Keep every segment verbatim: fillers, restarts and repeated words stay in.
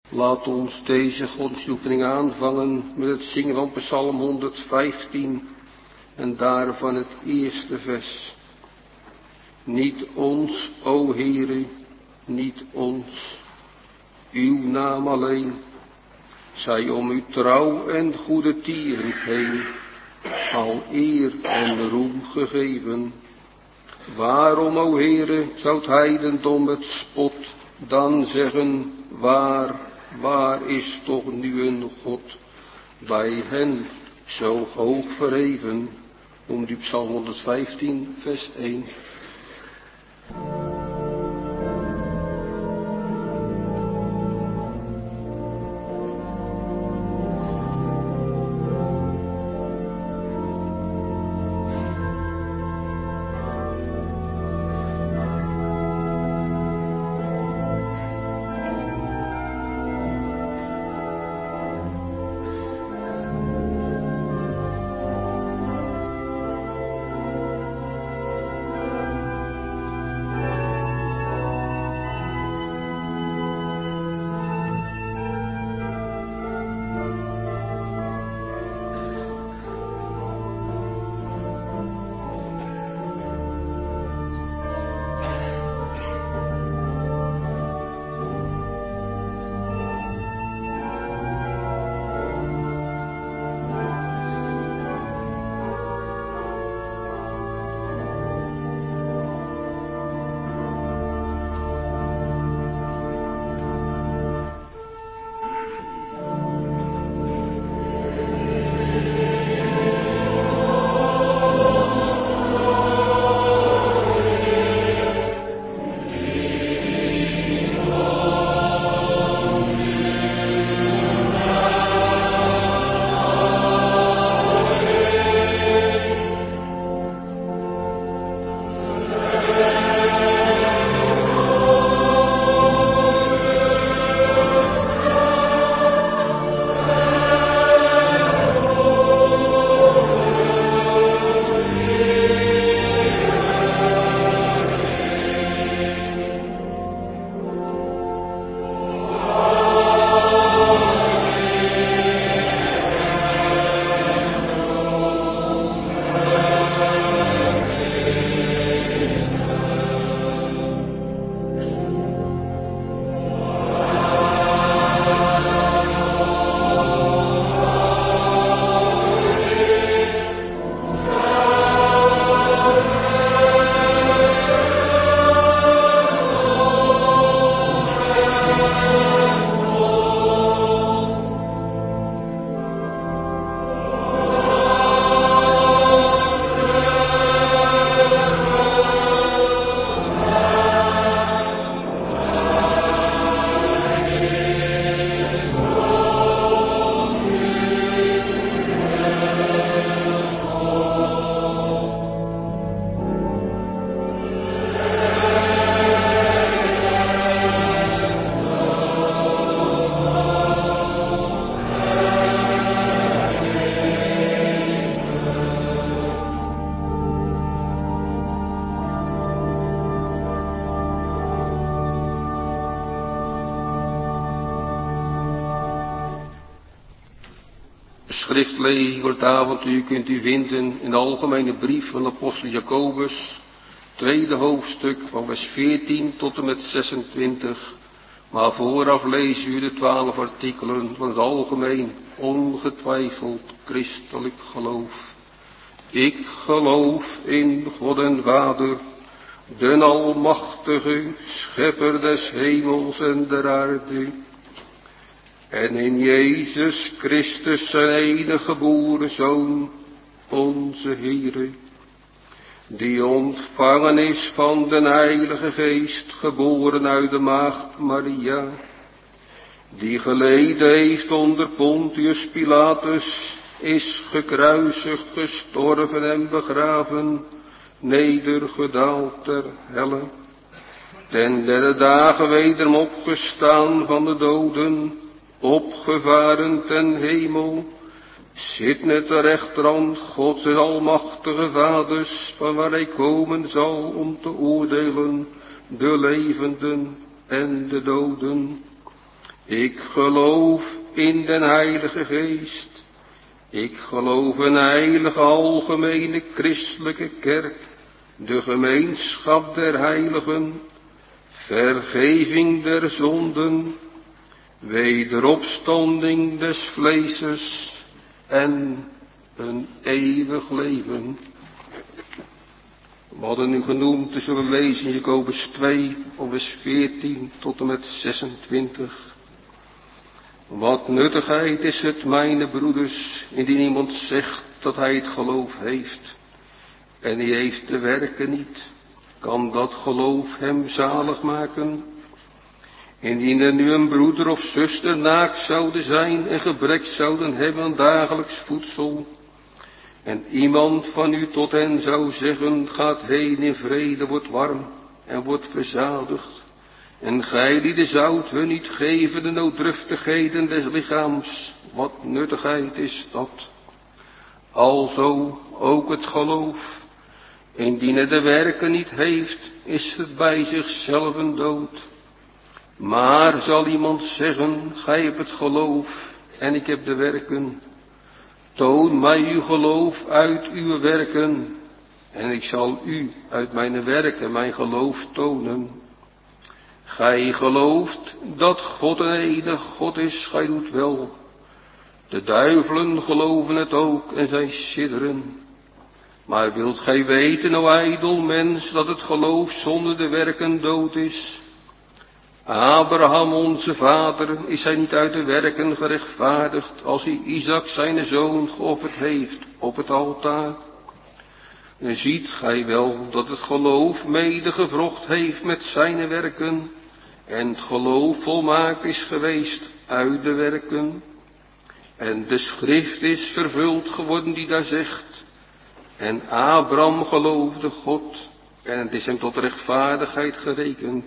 Laat ons deze godsbeoefening aanvangen met het zingen van Psalm honderdvijftien en daarvan het eerste vers. Niet ons, o Heere, niet ons, uw naam alleen, zij om uw trouw en goede tieren heen, al eer en roem gegeven. Waarom, o Heere, zou het heidendom het spot dan zeggen, waar, waar is toch nu een God bij hen zo hoog verheven? Om die Psalm honderdvijftien, vers één. Schriftlezing voor het avontuur kunt u vinden in de algemene brief van de apostel Jacobus, tweede hoofdstuk van vers veertien tot en met zesentwintig. Maar vooraf lezen u de twaalf artikelen van het algemeen, ongetwijfeld christelijk geloof. Ik geloof in God en Vader, den almachtige, schepper des hemels en der aarde, en in Jezus Christus zijn enige geboren Zoon, onze Heere, die ontvangen is van den Heilige Geest, geboren uit de maagd Maria, die geleden heeft onder Pontius Pilatus, is gekruisigd, gestorven en begraven, nedergedaald ter helle, ten derde dagen wederom opgestaan van de doden, opgevaren ten hemel, zit net de rechterhand Gods en almachtige Vaders, van waar hij komen zal om te oordelen de levenden en de doden. Ik geloof in den Heilige Geest. Ik geloof een heilige algemene christelijke kerk, de gemeenschap der heiligen, vergeving der zonden, wederopstanding des vleeses en een eeuwig leven. We hadden nu genoemd, te zullen lezen in Jacobus twee, vers veertien tot en met zesentwintig. Wat nuttigheid is het, mijn broeders, indien iemand zegt dat hij het geloof heeft en hij heeft de werken niet, kan dat geloof hem zalig maken? Indien er nu een broeder of zuster naakt zouden zijn en gebrek zouden hebben aan dagelijks voedsel, en iemand van u tot hen zou zeggen, gaat heen in vrede, wordt warm en wordt verzadigd, en gij die de zout hun niet geven de nooddruftigheden des lichaams, wat nuttigheid is dat? Alzo ook het geloof, indien het de werken niet heeft, is het bij zichzelf een dood. Maar zal iemand zeggen, gij hebt het geloof en ik heb de werken, toon mij uw geloof uit uw werken, en ik zal u uit mijn werken mijn geloof tonen. Gij gelooft dat God een enige God is, gij doet wel. De duivelen geloven het ook en zij sidderen. Maar wilt gij weten, o ijdel mens, dat het geloof zonder de werken dood is? Abraham, onze vader, is hij niet uit de werken gerechtvaardigd, als hij Isaac zijn zoon geofferd heeft op het altaar? En ziet gij wel dat het geloof mede gevrocht heeft met zijn werken, en het geloof volmaakt is geweest uit de werken? En de schrift is vervuld geworden die daar zegt, en Abraham geloofde God, en het is hem tot rechtvaardigheid gerekend.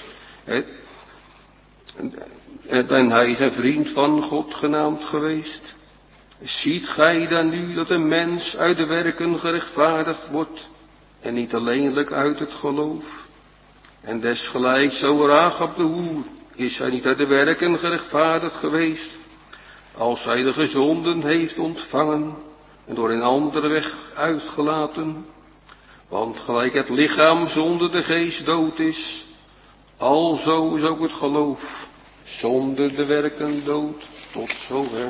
En hij is een vriend van God genaamd geweest. Ziet gij dan nu dat een mens uit de werken gerechtvaardigd wordt, en niet alleenlijk uit het geloof? En desgelijks zo Rahab de hoer, is hij niet uit de werken gerechtvaardigd geweest, als hij de gezonden heeft ontvangen, en door een andere weg uitgelaten? Want gelijk het lichaam zonder de geest dood is, alzo is ook het geloof zonder de werken dood. Tot zover.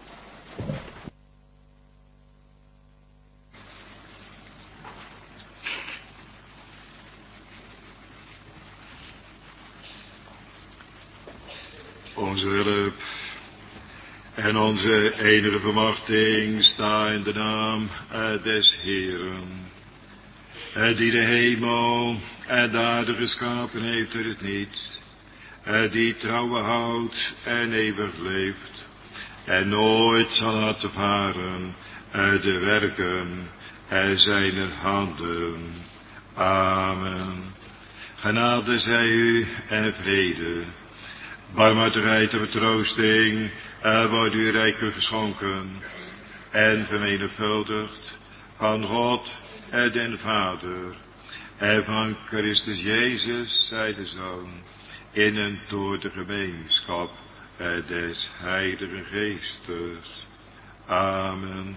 Onze hulp en onze enige vermachting sta in de naam des Heeren, die de hemel en de aarde geschapen heeft er het niet, die trouwen houdt en eeuwig leeft, en nooit zal laten varen de werken zijner handen. Amen. Genade zij u en vrede, barmhartigheid en vertroosting wordt u rijkelijk geschonken en vermenigvuldigd van God den Vader en van Christus Jezus, zij de Zoon, in en door de gemeenschap des Heilige Geestes. Amen.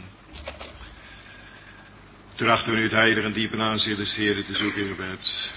Trachten we nu het heilige en diepe aanzicht des Heeren te zoeken in gebed.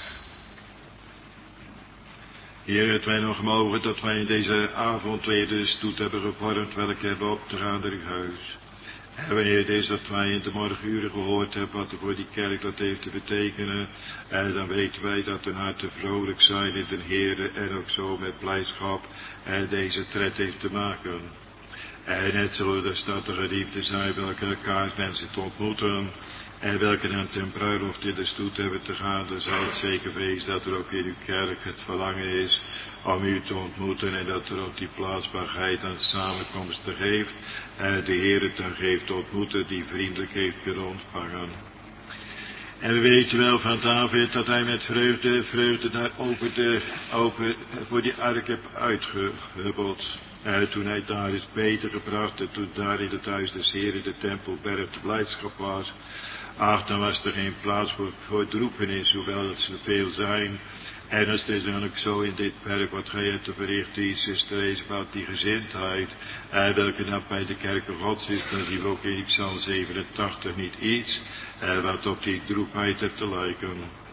Heer, het wij nog mogen dat wij in deze avond weer de stoet hebben gevormd, welke hebben op te gaan naar uw huis. En wanneer het is dat wij in de morgenuren gehoord hebben wat er voor die kerk dat heeft te betekenen, en dan weten wij dat hun harten vrolijk zijn in de Heer en ook zo met blijdschap en deze tred heeft te maken. En net zo de stad de geliefde zijn welke elkaar mensen te ontmoeten, en welke dan ten bruiloft in de stoet hebben te gaan, dan zal het zeker wezen dat er ook in uw kerk het verlangen is om u te ontmoeten en dat er ook die plaatsbaarheid aan samenkomsten geeft en de Heer het dan geeft te ontmoeten die vriendelijk heeft kunnen ontvangen. En we weten wel van David dat hij met vreugde, vreugde daar over de, over, voor die ark heeft uitgehubbeld. En toen hij daar is beter gebracht en toen daar in het huis des Heren de tempelberg de blijdschap was. Ach, dan was er geen plaats voor, voor droepenis, hoewel het ze veel zijn. En als het is dan ook zo in dit werk wat gij hebt te verrichten, is zuster Elisabeth, die gezindheid, eh, welke dan bij de kerken Gods is, dan zien we ook in Psalm zevenentachtig niet iets, eh, wat op die droefheid hebt te lijken.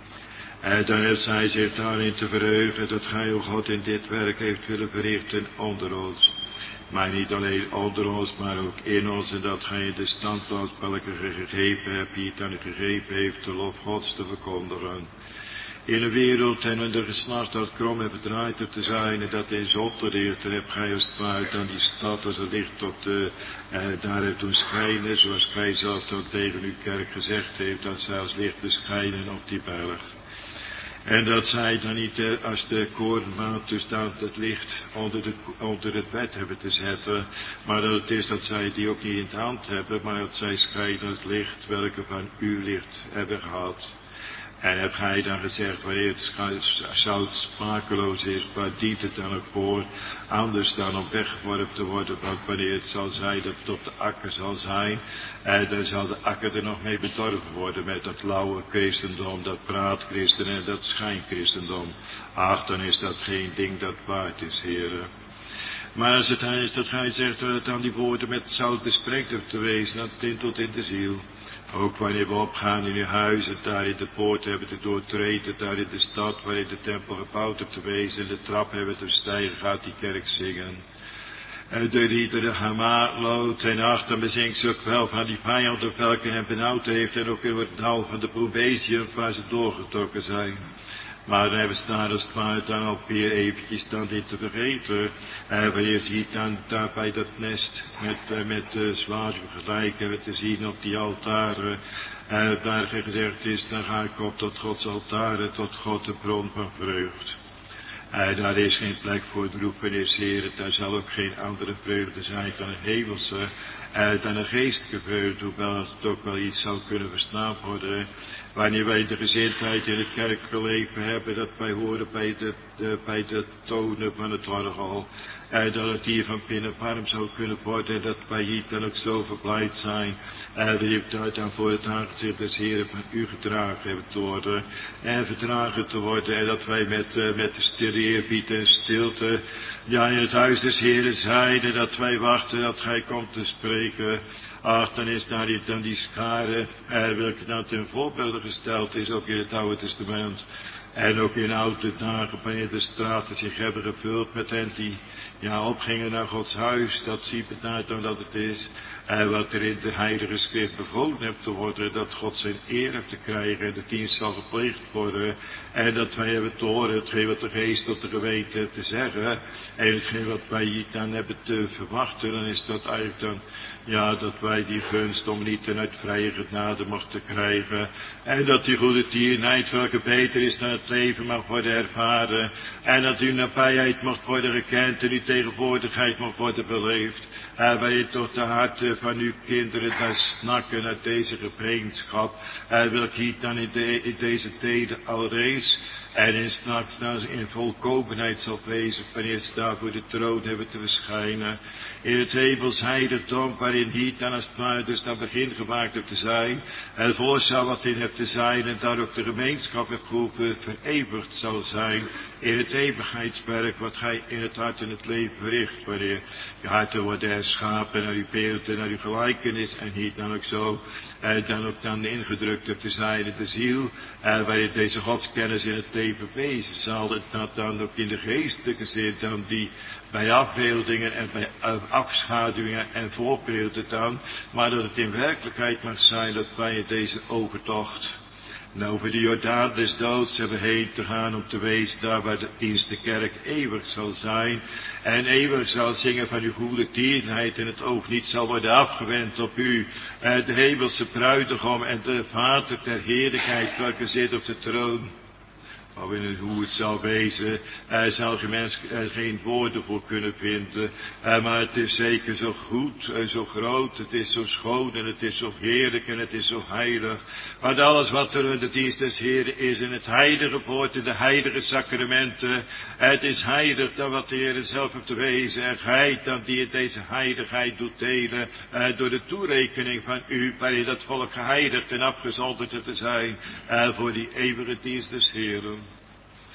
En dan heeft zij zich daarin te verheugen, dat gij, o God, in dit werk heeft willen verrichten onder ons. Maar niet alleen onder ons, maar ook in ons, en dat gij de standplaats welke ge gegeven hebt, die het aan u gegeven heeft, de lof Gods te verkondigen. In een wereld en in de geslacht dat krom en verdraaid te zijn, en dat in zonde leert, dan hebt gij als het ware dan die stad als het licht tot de, eh, daar hebt doen schijnen, zoals gij zelf ook tegen uw kerk gezegd heeft, dat zij als lichten schijnen op die berg. En dat zij dan niet eh, als de korenmaat dus dan het licht onder, de, onder het bed hebben te zetten, maar dat het is dat zij die ook niet in de hand hebben, maar dat zij schijnen als licht, welke van uw licht hebben gehad. En heb gij dan gezegd, wanneer het zout smakeloos is, waar dient het dan ook voor, anders dan om weggeworpen te worden, want wanneer het zal zijn dat het op de akker zal zijn, eh, dan zal de akker er nog mee bedorven worden met dat lauwe christendom, dat praatchristen en dat schijnchristendom. Ach, dan is dat geen ding dat waard is, heren. Maar als het is dat gij zegt dat het aan die woorden met zout besprekt hebt te wezen, dat tintelt in de ziel. Ook wanneer we opgaan in uw huis en daar in de poort hebben te doortreden, daar in de stad waarin de tempel gebouwd hebt te wezen en de trap hebben te stijgen, gaat die kerk zingen. En de liederen Hama, Lood en Ach, dan bezinkt ze ook wel van die vijand op welke hem benauwd heeft en ook in het dal van de Probezium waar ze doorgetrokken zijn. Maar dan hebben ze daar als het ware dan ook weer eventjes dan dit te vergeten. Eh, wanneer je ziet dan daar bij dat nest met, uh, met de zwaluw gelijk hebben te zien op die altaren. Eh, daar gezegd is, dan ga ik op tot Gods altaren, tot God de bron van vreugd. Uh, daar is geen plek voor droefenis, heren. Daar zal ook geen andere vreugde zijn dan een hemelse, uh, dan een geestelijke vreugde, hoewel het ook wel iets zou kunnen verstaan worden. Wanneer wij de gezindheid in het kerkleven hebben, dat wij horen bij de, de, bij de tonen van het orgel, uh, dat het hier van binnen warm zou kunnen worden, en dat wij hier dan ook zo verblijd zijn, uh, dat je het dan voor het aangezicht des Heren van u gedragen hebben te worden, en verdragen te worden, en dat wij met, uh, met de stille eerbied en stilte, ja, in het huis des Heren zijn, en dat wij wachten dat gij komt te spreken. Ach, dan is daar dan die schare, eh, welke dan ten voorbeeld gesteld is, ook in het Oude Testament. En ook in oude dagen, wanneer de straten zich hebben gevuld met hen die, ja, opgingen naar Gods huis, dat ziet het dan dat het is. En wat er in de Heilige Schrift bevolen hebt te worden, dat God zijn eer hebt te krijgen en de dienst zal gepleegd worden. En dat wij hebben te horen, hetgeen wat de geest tot de gemeente heeft te zeggen. En hetgeen wat wij hier dan hebben te verwachten, dan is dat eigenlijk dan, ja, dat wij die gunst om niet ten uit vrije genade mochten krijgen. En dat die goede tierenheid, welke beter is dan het leven, mag worden ervaren. En dat uw nabijheid mocht worden gekend en uw tegenwoordigheid mocht worden beleefd. En wij je tot de harten van uw kinderen daar snakken naar deze gemeenschap. En wil ik hier dan in, de, in deze tijden al reeds. En in straks in volkomenheid zal wezen, wanneer ze daar voor de troon hebben te verschijnen. In het hemels heiligdom, waarin hier dan als het ware dus naar begin gemaakt hebt te zijn. En voorzaal wat in hebt te zijn, en daar ook de gemeenschap hebt geroepen, vereeuwigd zal zijn. In het eeuwigheidswerk, wat gij in het hart en het leven verricht, wanneer je harten worden herschapen naar uw beeld en naar uw gelijkenis. En hier dan ook zo, eh, dan ook dan ingedrukt hebt te zijn in de ziel, eh, waarin deze godskennis in het leven wezen zal, dat dan ook in de geestelijke zin dan die bij afbeeldingen en bij afschaduwingen en voorbeelden dan, maar dat het in werkelijkheid mag zijn dat wij in deze overtocht en over de Jordaan des doods hebben heen te gaan om te wezen daar waar de dienst kerk eeuwig zal zijn en eeuwig zal zingen van uw goede tierenheid en het oog niet zal worden afgewend op u, de hemelse bruidegom en de Vader ter heerlijkheid welke zit op de troon. Maar in hoe het zal wezen, er zal geen mens er geen woorden voor kunnen vinden. Maar het is zeker zo goed en zo groot, het is zo schoon en het is zo heerlijk en het is zo heilig. Want alles wat er in de dienst des Heeren is, in het heilige woord, in de heilige sacramenten, het is heilig dan wat de Heer zelf heeft te wezen. En gij dan die in deze heiligheid doet delen, door de toerekening van u, waarin dat volk geheiligd en afgezonderd te zijn, voor die eeuwige dienst des Heeren.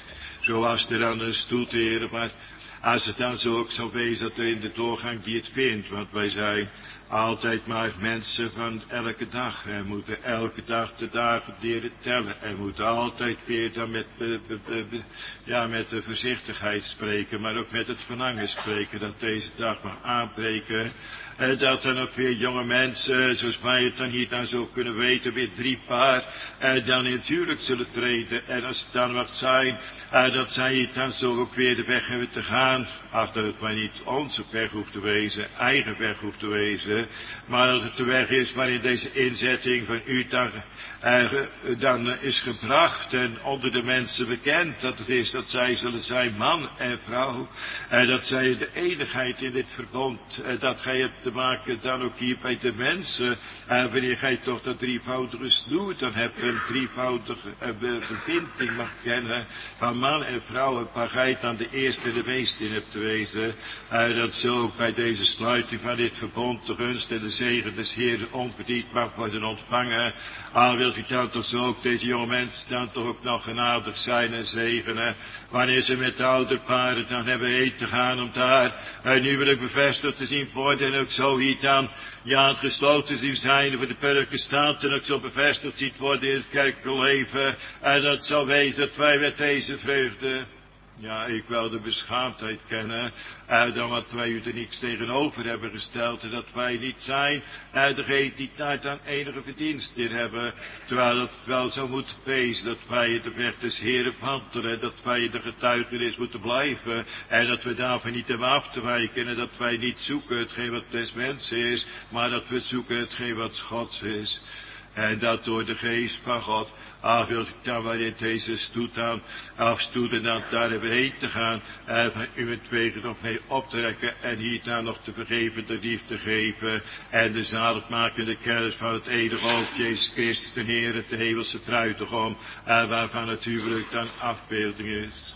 Zoals er dan een stoet, heren, maar als het dan zo ook zo wees dat er in de doorgang die het vindt, want wij zijn altijd maar mensen van elke dag. En moeten elke dag de dagen leren tellen. En moeten altijd weer dan met, be, be, be, be, ja, met de voorzichtigheid spreken, maar ook met het verlangen spreken dat deze dag mag aanbreken. En dat dan ook weer jonge mensen, zoals wij het dan hier dan zo kunnen weten, weer drie paar, en dan in het huwelijk zullen treden. En als het dan wat zijn, en dat zij hier dan zo ook weer de weg hebben te gaan, ach, dat het maar niet onze weg hoeft te wezen, eigen weg hoeft te wezen, maar dat het de weg is waarin deze inzetting van u dan, eh, dan is gebracht en onder de mensen bekend, dat het is dat zij zullen zijn man en vrouw, en dat zij de enigheid in dit verbond, eh, dat gij hebt te maken dan ook hier bij de mensen, en wanneer gij toch dat drievoudige snoer, dan hebt u een drievoudige uh, verbinding mag kennen van man en vrouw, en waar gij dan de eerste en de meeste in hebt te wezen, uh, dat zo ook bij deze sluiting van dit verbond de gunst en de zegen des Heeren onverdiend mag worden ontvangen. Al wilt u dan toch zo ook deze jonge mensen dan toch ook nog genadig zijn en zegenen, wanneer ze met de ouderparen dan hebben heen te gaan om daar uh, nu wil ik bevestigd te zien worden en ook zo hier dan, ja, het gesloten zien zijn voor de perken staat en ook zo bevestigd ziet worden in het kerkelijk leven. En dat zal wezen dat wij met deze vreugde, ja, ik wil de beschaamdheid kennen, uh, dan wat wij u er niets tegenover hebben gesteld, en dat wij niet zijn, uh, degene die daar dan enige verdienst in hebben, terwijl het wel zo moet wezen, dat wij de weg des Heeren wandelen, dat wij de getuigenis moeten blijven, en dat we daarvan niet hebben af te wijken, en dat wij niet zoeken hetgeen wat des mensen is, maar dat we zoeken hetgeen wat Gods is. En dat door de geest van God, ach, wil ik dan waarin deze stoet aan, afstoeten dan daar hebben heen te gaan, en van uwentwege nog mee op te rekken, en hier dan nog te vergeven, de liefde geven, en de zaligmakende kennis van het eeuwige hoofd, Jezus Christus, de Heer, het hemelse bruidegom, en waarvan het huwelijk dan afbeelding is.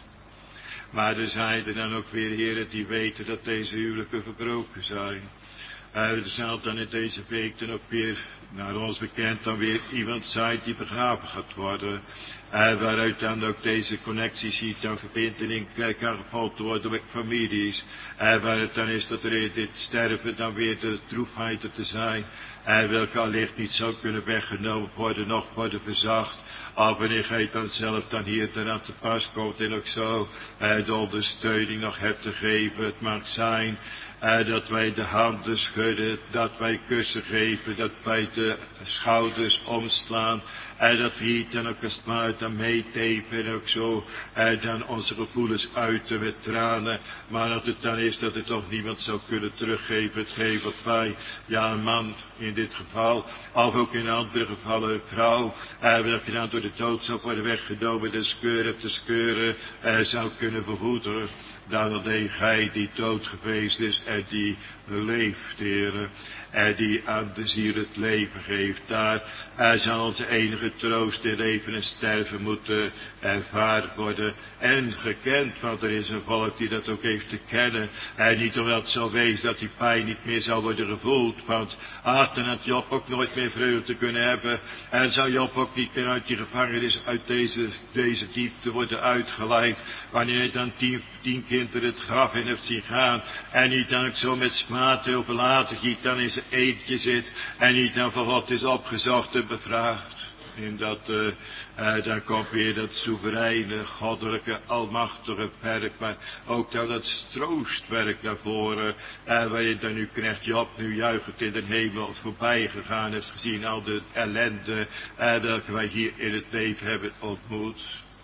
Maar er zijn er dan ook weer heren die weten dat deze huwelijken verbroken zijn. Uh, er zal dan in deze week dan ook weer, naar ons bekend, dan weer iemand zijn die begraven gaat worden. Uh, waaruit dan ook deze connectie ziet, dan verbindeling kan gevolgd worden met families. Uh, waar het dan is dat er in dit sterven dan weer de droefheid te zijn. Uh, welke allicht niet zou kunnen weggenomen worden, nog worden verzacht. Of wanneer gij dan zelf dan hier eraan te pas komt en ook zo uh, de ondersteuning nog hebt te geven. Het mag zijn uh, dat wij de handen schudden, dat wij kussen geven, dat wij de schouders omslaan. En dat we hier dan ook als het maar dan meetepen en ook zo uh, dan onze gevoelens uiten met tranen. Maar dat het dan is dat er toch niemand zou kunnen teruggeven hetgeen wat wij, ja een man in dit geval, of ook in andere gevallen een vrouw, uh, welke dan door de dood zou worden weggenomen, de skeuren te skeuren, uh, zou kunnen behoeden. Dan alleen gij die dood geweest is en die leeft, heren, en die aan de ziel het leven geeft. Daar uh, zal onze enige troost in leven en sterven moeten ervaren worden en gekend, want er is een volk die dat ook heeft te kennen. En niet omdat het zal wezen dat die pijn niet meer zal worden gevoeld, want ach, dan had Job ook nooit meer vreugde kunnen hebben. En zou Job ook niet meer uit die gevangenis, uit deze, deze diepte worden uitgeleid, wanneer hij dan tien, tien kinderen het graf in heeft zien gaan, en niet dan ook zo met smaad overlaten, niet dan in zijn eentje zit, en niet dan van God is opgezocht en bevraagd. En dat, uh, uh, dan komt weer dat soevereine, goddelijke, almachtige werk, maar ook dan dat troostwerk naar voren, uh, waar je dan nu krijgt, Job nu juichend in de hemel voorbij gegaan heeft, gezien al de ellende, uh, welke wij hier in het leven hebben ontmoet.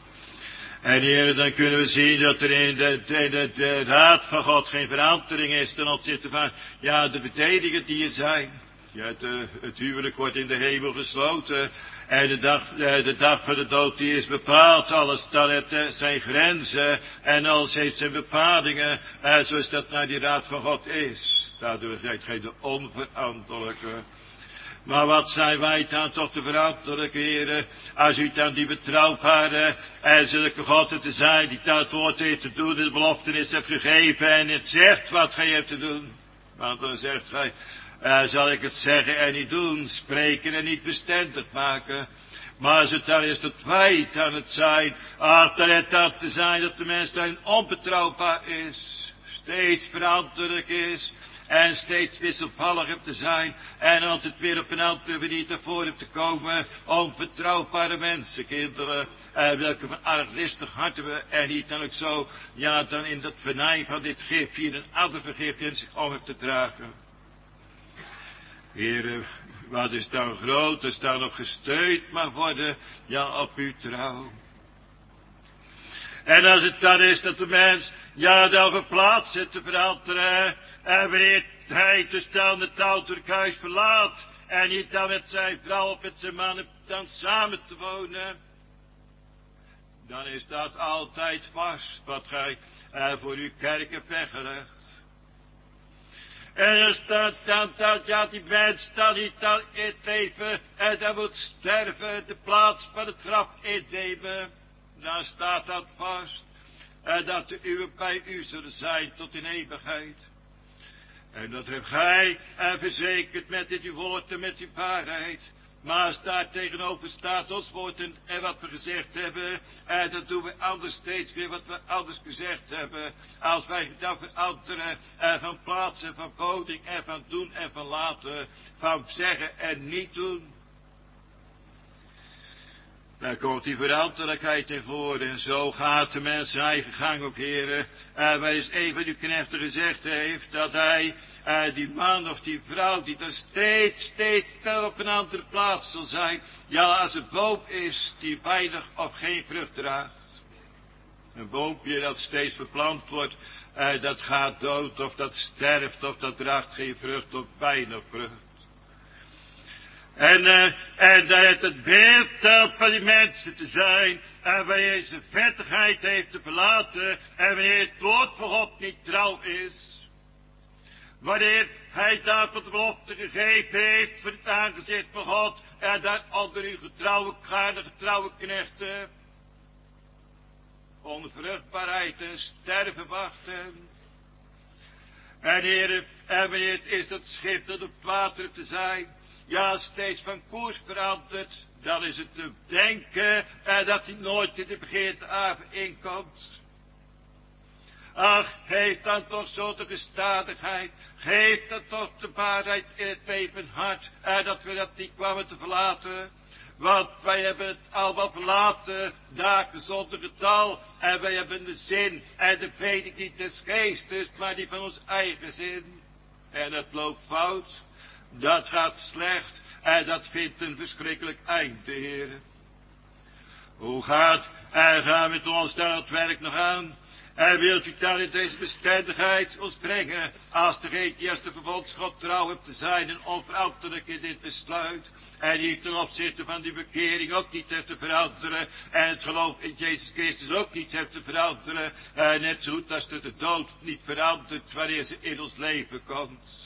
En heren, dan kunnen we zien dat er in de, de, de, de raad van God geen verandering is ten opzichte van, ja, de bededigingen die er zijn. Ja, het, uh, het huwelijk wordt in de hemel gesloten. En de dag, uh, de dag van de dood die is bepaald. Alles dan heeft uh, zijn grenzen. En alles heeft zijn bepalingen. Uh, zoals dat naar die raad van God is. Daardoor zijt gij de onveranderlijke. Maar wat zijn wij dan toch de verantwoordelijke, heren, als u dan die betrouwbare en zulke God te zijn, die dat het woord heeft te doen, de beloftenis hebt gegeven en het zegt wat gij hebt te doen. Want dan zegt gij, uh, zal ik het zeggen en niet doen, spreken en niet bestendig maken. Maar als het dan is dat wij aan het zijn, ach, dan het dat te zijn dat de mens dan onbetrouwbaar is, steeds veranderlijk is en steeds wisselvallig hebt te zijn en altijd weer op een andere manier naar voren te komen. Onvertrouwbare mensen, kinderen, en welke van arglistig hart hebben en niet dan ook zo, ja, dan in dat venijn van dit gif hier een ander vergif in zich om hebt te dragen. Heere, wat is dan groot, is dan op gesteund mag worden, ja, op uw trouw. En als het dan is dat de mens, ja, dan verplaatst zit te veranderen, en wanneer hij dus dan het ouderlijk huis verlaat, en niet dan met zijn vrouw of met zijn man dan samen te wonen, dan is dat altijd vast wat gij uh, voor uw kerk hebt weggelegd. En als dat dan, dat, ja, die mens dan niet dan in het leven, en dan moet sterven, de plaats van het graf innemen, dan staat dat vast, en dat de uwe bij u zullen zijn tot in eeuwigheid. En dat hebt gij en verzekerd met dit uw woord en met uw waarheid. Maar als daar tegenover staat ons woord en, en wat we gezegd hebben, en dan doen we anders steeds weer wat we anders gezegd hebben. Als wij dan veranderen en van plaats en van boding en van doen en van laten, van zeggen en niet doen. Daar komt die veranderlijkheid in voor en zo gaat de mens zijn eigen gang ook, heren. En waar is een van uw knechten gezegd heeft, dat hij, uh, die man of die vrouw, die er steeds, steeds tel op een andere plaats zal zijn, ja, als een boom is die weinig of geen vrucht draagt. Een boompje dat steeds verplant wordt, uh, dat gaat dood of dat sterft of dat draagt geen vrucht of weinig vrucht. En, uh, en dat het het beeld telt van die mensen te zijn. En wanneer hij zijn vettigheid heeft te verlaten. En wanneer het woord van God niet trouw is. Wanneer hij daar tot de belofte gegeven heeft voor het aangezicht van God. En daar onder uw getrouwe, gaarde getrouwe knechten. Onvruchtbaarheid en sterven wachten. En heren, en wanneer het is dat schip dat op het water te zijn. Ja, steeds van koers verandert, dan is het te denken eh, dat hij nooit in de begeerte haven inkomt. Ach, geef dan toch zo de gestadigheid, geef dan toch de waarheid in het leven hart, eh, dat we dat niet kwamen te verlaten. Want wij hebben het allemaal verlaten, dagen zonder getal, en wij hebben de zin en de veding niet des geestes, maar die van ons eigen zin. En het loopt fout. Dat gaat slecht en dat vindt een verschrikkelijk einde, heren. Hoe gaat en gaan met ons daar het werk nog aan? En wilt u dan in deze bestendigheid ons brengen, als degene die als de verbondsgod trouw hebt te zijn en onveranderlijk in dit besluit, en die ten opzichte van die bekering ook niet heeft te veranderen, en het geloof in Jezus Christus ook niet heeft te veranderen, en net zo goed als de, de dood niet verandert wanneer ze in ons leven komt.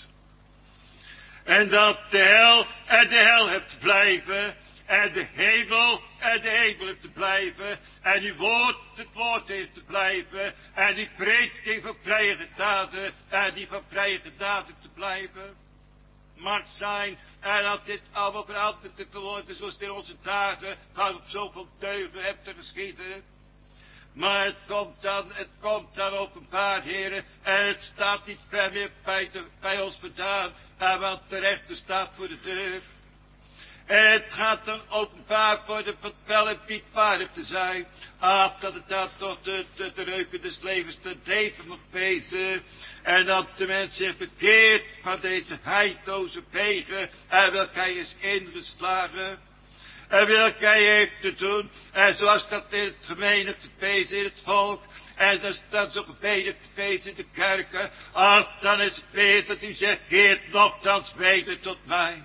En dat de hel en de hel hebt te blijven. En de hemel en de hemel hebt te blijven. En uw woord het woord heeft te blijven. En die prediking van vrije daden. En die van vrije daden te blijven. Mag zijn. En dat dit allemaal veranderd te worden. Zoals in onze dagen. Van op zoveel teugen hebt te geschieden. Maar het komt dan, het komt dan openbaar, heren, en het staat niet ver meer bij, de, bij ons vandaan, want de rechter staat voor de deur. En het gaat dan openbaar worden wat wel en niet waardig te zijn. Ach, dat het dan tot de, de, de reuken des levens te leven mag wezen. En dat de mens zich bekeert van deze heidloze wegen, en welke hij is ingeslagen. En welke hij heeft te doen, en zoals dat in het gemeen hebt te wezen in het volk, en dat is dan zo gebeden hebt te wezen in de kerken, ach, dan is het weer dat u zegt, keert nogthans weder tot mij.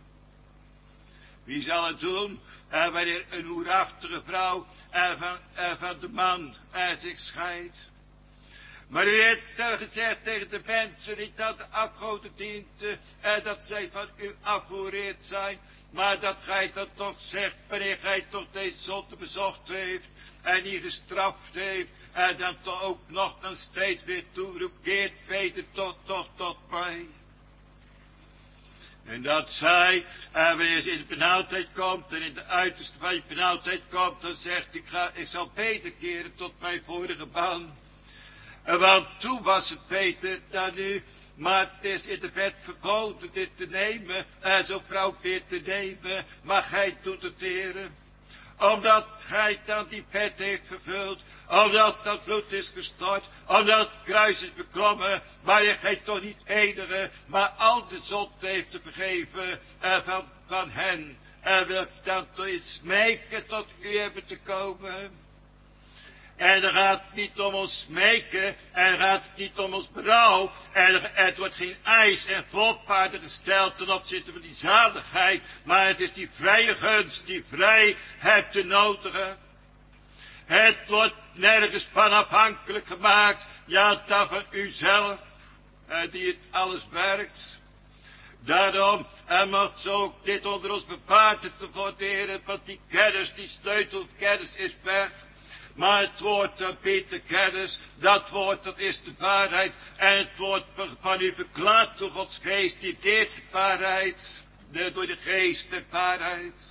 Wie zal het doen, en wanneer een hoerachtige vrouw en van, en van de man en zich scheidt? Maar u heeft gezegd tegen de mensen die dat de afgoden dient, en dat zij van u afgehoereerd zijn, maar dat gij dat toch zegt, wanneer gij toch deze zonde bezocht heeft, en die gestraft heeft, en dan toch ook nog dan steeds weer toeroept, keert weder tot, tot, tot mij. En dat zij, en wanneer ze in de benauwdheid komt, en in de uiterste van je benauwdheid komt, dan zegt, ik, ga, ik zal beter keren tot mijn vorige baan. En want toen was het beter dan nu, maar het is in de wet verboden dit te nemen, en zo'n vrouw weer te nemen, maar gij doet het, Heere. Omdat gij dan die wet heeft vervuld, omdat dat bloed is gestort, omdat het kruis is beklommen, maar je gij toch niet enige, maar al de zonde heeft te vergeven en van, van hen. En wil dan toch iets smeken tot u hebben te komen. En er gaat niet om ons smeken, en er gaat niet om ons berouw, en er, het wordt geen eis en voorwaarden gesteld ten opzichte van die zaligheid, maar het is die vrije gunst, die vrij hebt te nodigen. Het wordt nergens van afhankelijk gemaakt, ja, dan van uzelf, en die het alles werkt. Daarom, en mag zo ook dit onder ons bepaard te waarderen, want die kennis, die sleutelkennis is weg. Maar het woord dat biedt de kennis, dat woord dat is de waarheid. En het woord van u verklaart door Gods geest, die deed de waarheid, de, door de geest de waarheid.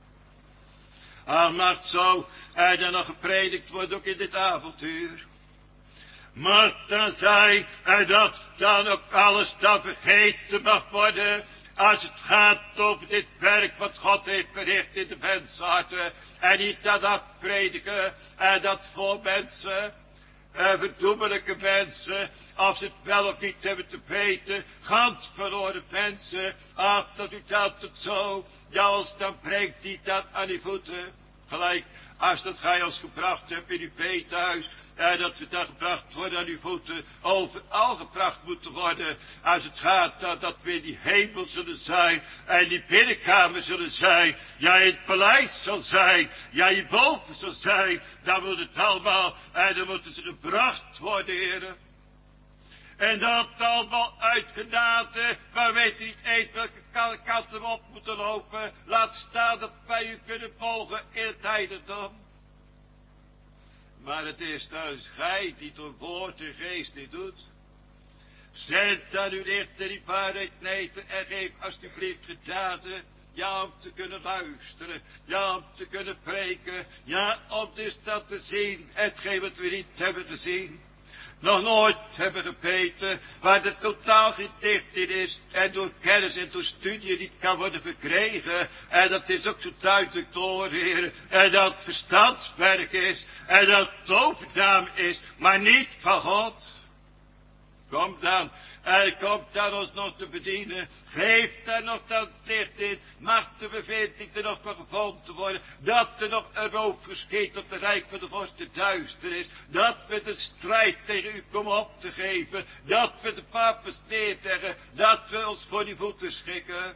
Al mag zo er dan nog gepredikt wordt ook in dit avontuur. Maar dan zij, en dat dan ook alles dan vergeten mag worden, als het gaat over dit werk wat God heeft verricht in de mensharten. En niet dat dat prediken, en dat voor mensen, en verdoemelijke mensen, of ze het wel of niet hebben te weten, gans verloren mensen, ach, dat u dat het zo, ja, als dan brengt die dat aan die voeten. Gelijk, als dat gij ons gebracht hebt in uw beethuis, en dat we daar gebracht worden aan uw voeten, overal gebracht moeten worden, als het gaat dat, dat we in die hemel zullen zijn, en die binnenkamer zullen zijn, ja, in het paleis zal zijn, ja, hierboven zal zijn, dan moet het allemaal, en dan moeten ze gebracht worden, heren. En dat allemaal uit genade, maar weet niet eens welke kant we op moeten lopen. Laat staan dat wij u kunnen volgen in het heidendom. Maar het is dus gij die door woord en geest dit doet. Zend aan uw licht en die waarheid neten en geef alsjeblieft gedaden. Ja, om te kunnen luisteren. Ja, om te kunnen preken. Ja, om dus dat te zien. Hetgeen wat we niet hebben gezien. Nog nooit hebben gebeten, waar er totaal geen dicht in is, en door kennis en door studie niet kan worden verkregen, en dat is ook zo duidelijk te horen, heren, en dat verstandswerk is, en dat tovernaam is, maar niet van God. Kom dan, en kom dan ons nog te bedienen. Geef daar nog dat licht in. Mag de bevinding er nog van gevonden te worden. Dat er nog een roof geschiet op de rijk van de vorsten duister is. Dat we de strijd tegen u komen op te geven. Dat we de papes neerleggen. Dat we ons voor die voeten schikken.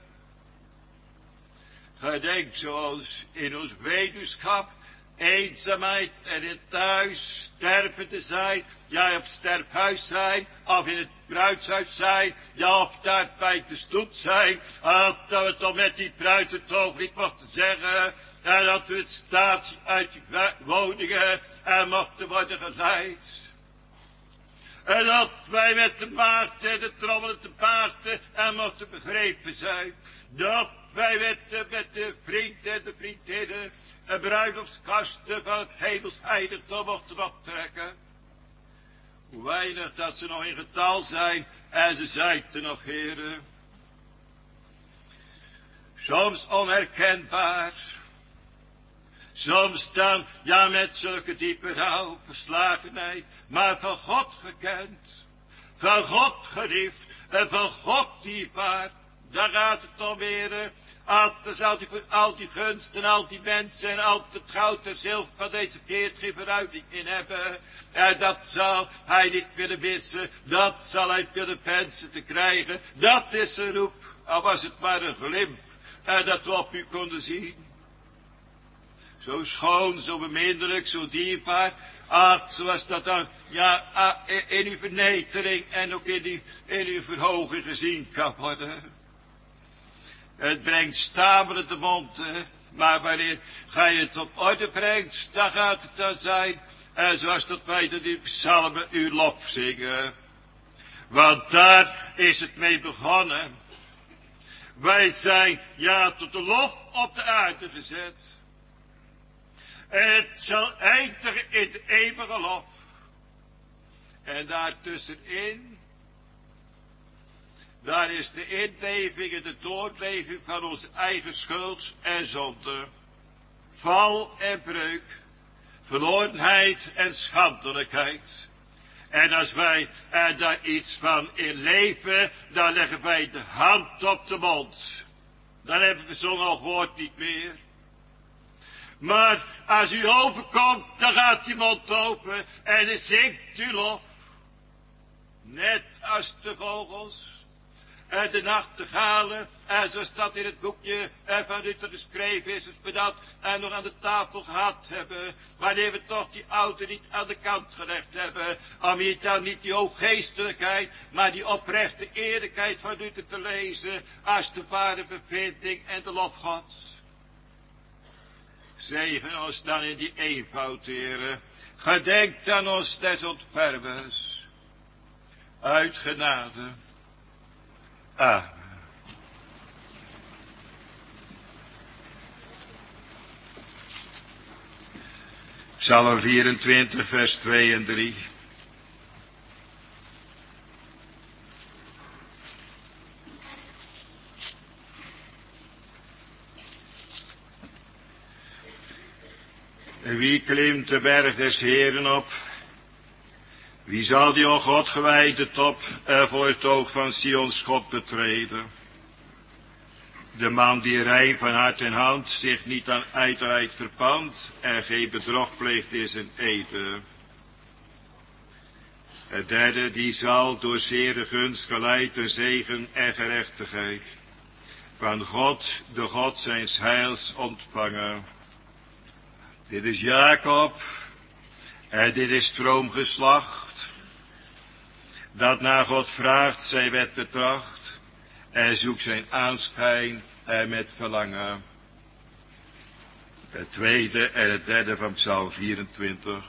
Gedenk zoals in ons weduwschap. Eenzaamheid en in het thuis stervende zijn, ja, op sterfhuis zijn, of in het bruidshuis zijn, ja, of daar bij de stoet zijn, of dat we toch met die bruid het over niet mochten zeggen, en dat we het staat uit die woningen en mochten worden geleid. En dat wij met de maagd en de trommelende paarden en mochten begrepen zijn. Dat wij met, met de vriend en de vriendinnen een bruiloftskasten van het hemels heiligdom mochten optrekken. Hoe weinig dat ze nog in getal zijn, en ze zijn er nog, heren. Soms onherkenbaar. Soms dan, ja, met zulke diepe rouw, verslagenheid, maar van God gekend, van God geliefd en van God dierbaar. Daar gaat het om, heren. Altijd zal hij voor al die gunst en al die mensen en al het goud en zilver van deze wereld geen verruiming in hebben. En dat zal hij niet willen missen. Dat zal hij willen wensen te krijgen. Dat is een roep. Al was het maar een glimp. En dat we op u konden zien. Zo schoon, zo beminnelijk, zo dierbaar. Ach, zoals dat dan, ja, in uw vernedering en ook in uw, in uw verhoging gezien kan worden. Het brengt stamelende monden, maar wanneer gij het op orde brengt, dan gaat het dan zijn, en zoals dat wij in die psalmen uw lof zingen. Want daar is het mee begonnen. Wij zijn, ja, tot de lof op de aarde gezet. Het zal eindigen in de eeuwige lof. En daartussenin, daar is de inleving en de doorleving van onze eigen schuld en zonde. Val en breuk, verlorenheid en schandelijkheid. En als wij er daar iets van in leven, dan leggen wij de hand op de mond. Dan hebben we zo'n al woord niet meer. Maar als u overkomt, dan gaat die mond open en dan zingt u lof. Net als de vogels en de nachtegalen, en zoals dat in het boekje van Luther geschreven is, als we dat en nog aan de tafel gehad hebben, wanneer we toch die oude niet aan de kant gelegd hebben, om hier dan niet die hooggeestelijkheid, maar die oprechte eerlijkheid van Luther te lezen, als de ware bevinding en de lof Gods. Zegen ons dan in die eenvoud, Heere. Gedenk aan ons des ontfermers. Uit genade. Amen. Psalm vierentwintig, vers twee en drie. En wie klimt de berg des Heeren op? Wie zal die on God gewijde top er voor het oog van Sions God betreden? De man die rein van hart en hand zich niet aan ijdelheid verpand en geen bedrog pleegt is een ede. Het derde die zal door zere gunst geleid en zegen en gerechtigheid van God, de God zijns heils ontvangen. Dit is Jacob en dit is stroomgeslacht, dat naar God vraagt, zijn wet betracht en zoekt zijn aanschijn en met verlangen. Het tweede en het derde van Psalm vierentwintig.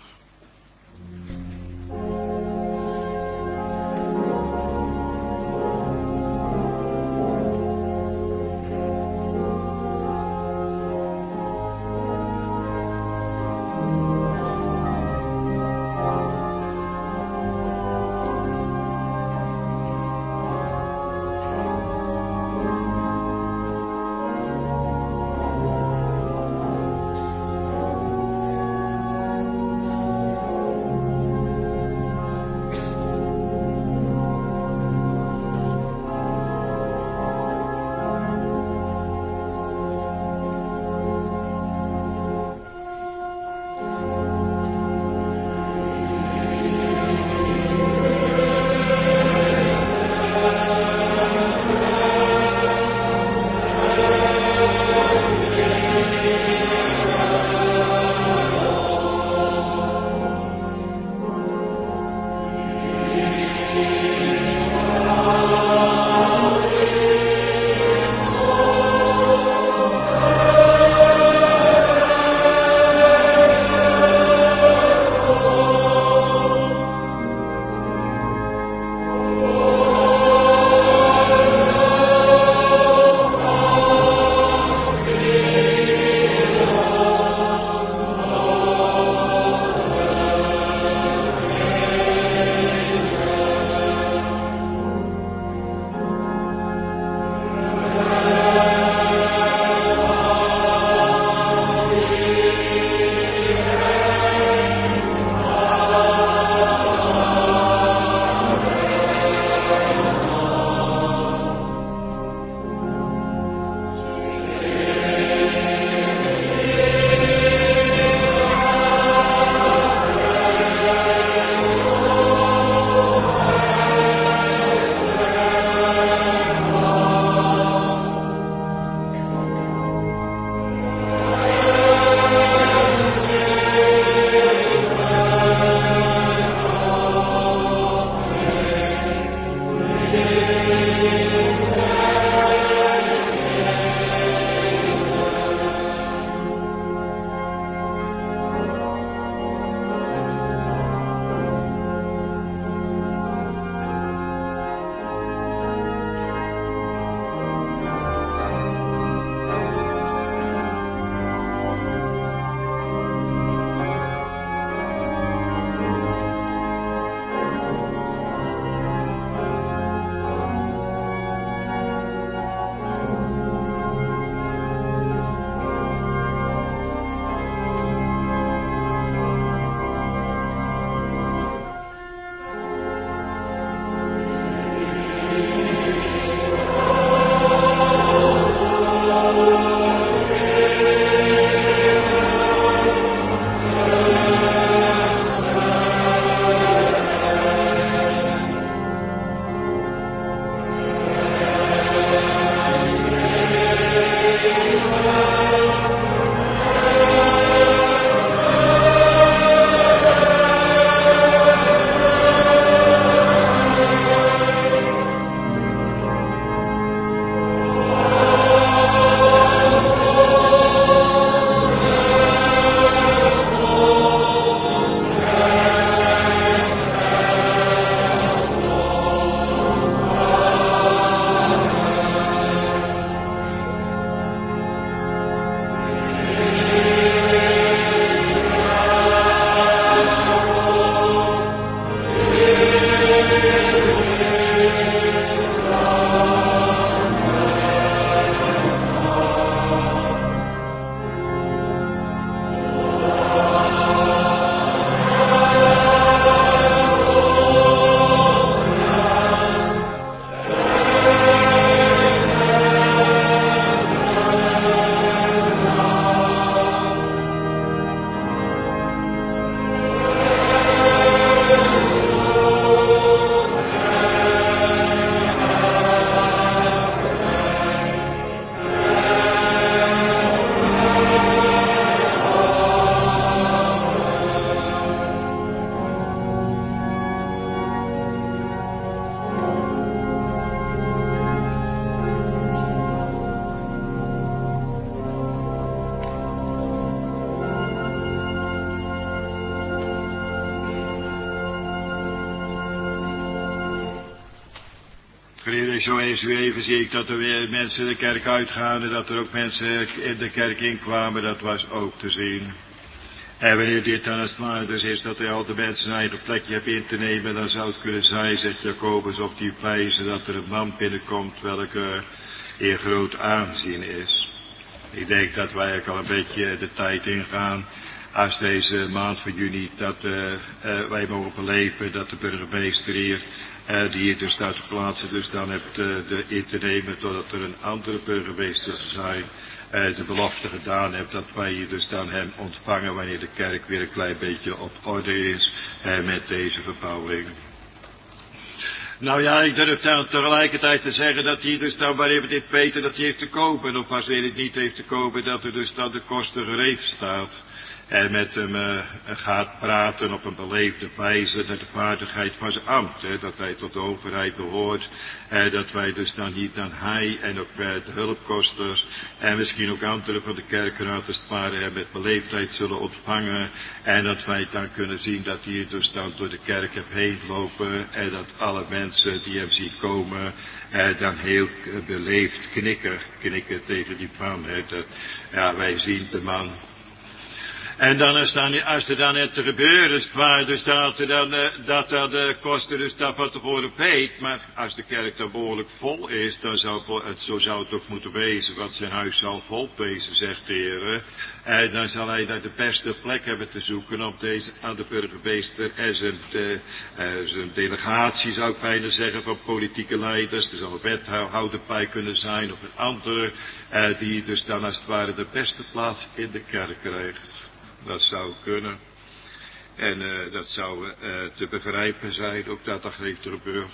Geleerde, zo eens weer even zie ik dat er weer mensen de kerk uitgaan en dat er ook mensen in de kerk inkwamen, dat was ook te zien. En wanneer dit dan als het ware dus is dat hij al de mensen zijn eigen plekje hebt in te nemen, dan zou het kunnen zijn, zegt Jacobus, op die wijze dat er een man binnenkomt welke in groot aanzien is. Ik denk dat wij ook al een beetje de tijd ingaan, als deze maand van juni, dat uh, uh, wij mogen beleven dat de burgemeester hier, uh, die hier dus uit de plaatsen dus dan hebt uh, de, in te nemen, totdat er een andere burgemeester zijn, uh, de belofte gedaan hebt dat wij hier dus dan hem ontvangen wanneer de kerk weer een klein beetje op orde is uh, met deze verbouwing. Nou ja, ik durf dan tegelijkertijd te zeggen dat hij dus dan, wanneer we dit weten, dat hij heeft te kopen. Of als hij het niet heeft te kopen, dat er dus dan de kosten gereed staat. En met hem uh, gaat praten op een beleefde wijze naar de vaardigheid van zijn ambt. Hè, dat hij tot de overheid behoort. En dat wij dus dan niet dan hij en ook uh, de hulpkosters en misschien ook anderen van de kerkraad als het ware met beleefdheid zullen ontvangen. En dat wij dan kunnen zien dat hij dus dan door de kerk heeft heen lopen. En dat alle mensen die hem zien komen uh, dan heel uh, beleefd knikken. Knikken tegen die man. Hè, dat, ja, wij zien de man. En dan is dan, als er dan het te gebeuren is, waar dus dat er dan, dat er de kosten dus dat van tevoren weet, maar als de kerk dan behoorlijk vol is, dan zou het, zo zou het ook moeten wezen, want zijn huis zal vol wezen, zegt de Heer. En dan zal hij daar de beste plek hebben te zoeken om deze aan de burgemeester en zijn, de, uh, zijn delegatie, zou ik bijna zeggen, van politieke leiders. Er zal een wethouder bij kunnen zijn of een andere, uh, die dus dan als het ware de beste plaats in de kerk krijgt. Dat zou kunnen. En uh, dat zou uh, te begrijpen zijn, ook dat dat heeft gebeuren.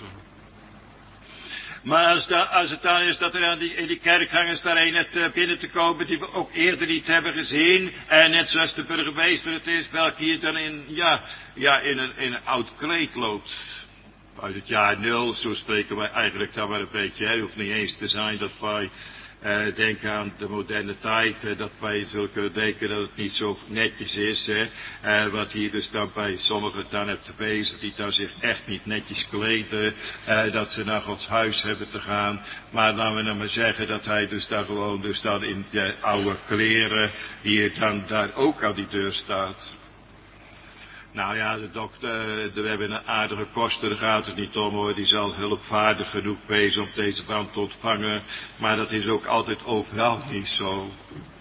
Maar als, da, als het dan is dat er aan die, in die kerkgangers daar een het uh, binnen te komen die we ook eerder niet hebben gezien. En net zoals de burgemeester het is, welke hier dan in, ja, ja, in, een, in een oud kleed loopt. Uit het jaar nul, zo spreken wij eigenlijk dan maar een beetje. Het hoeft niet eens te zijn dat wij Uh, denk aan de moderne tijd, uh, dat wij zullen kunnen denken dat het niet zo netjes is. Hè? Uh, wat hier dus dan bij sommigen dan hebt te wezen, die dan zich echt niet netjes kleden, uh, dat ze naar Gods huis hebben te gaan. Maar laten we nou maar zeggen dat hij dus daar gewoon dus dan in de oude kleren, hier dan daar ook aan die deur staat. Nou ja, de dokter, we hebben een aardige koster, daar gaat het niet om hoor, die zal hulpvaardig genoeg wezen om deze man te ontvangen, maar dat is ook altijd overal niet zo.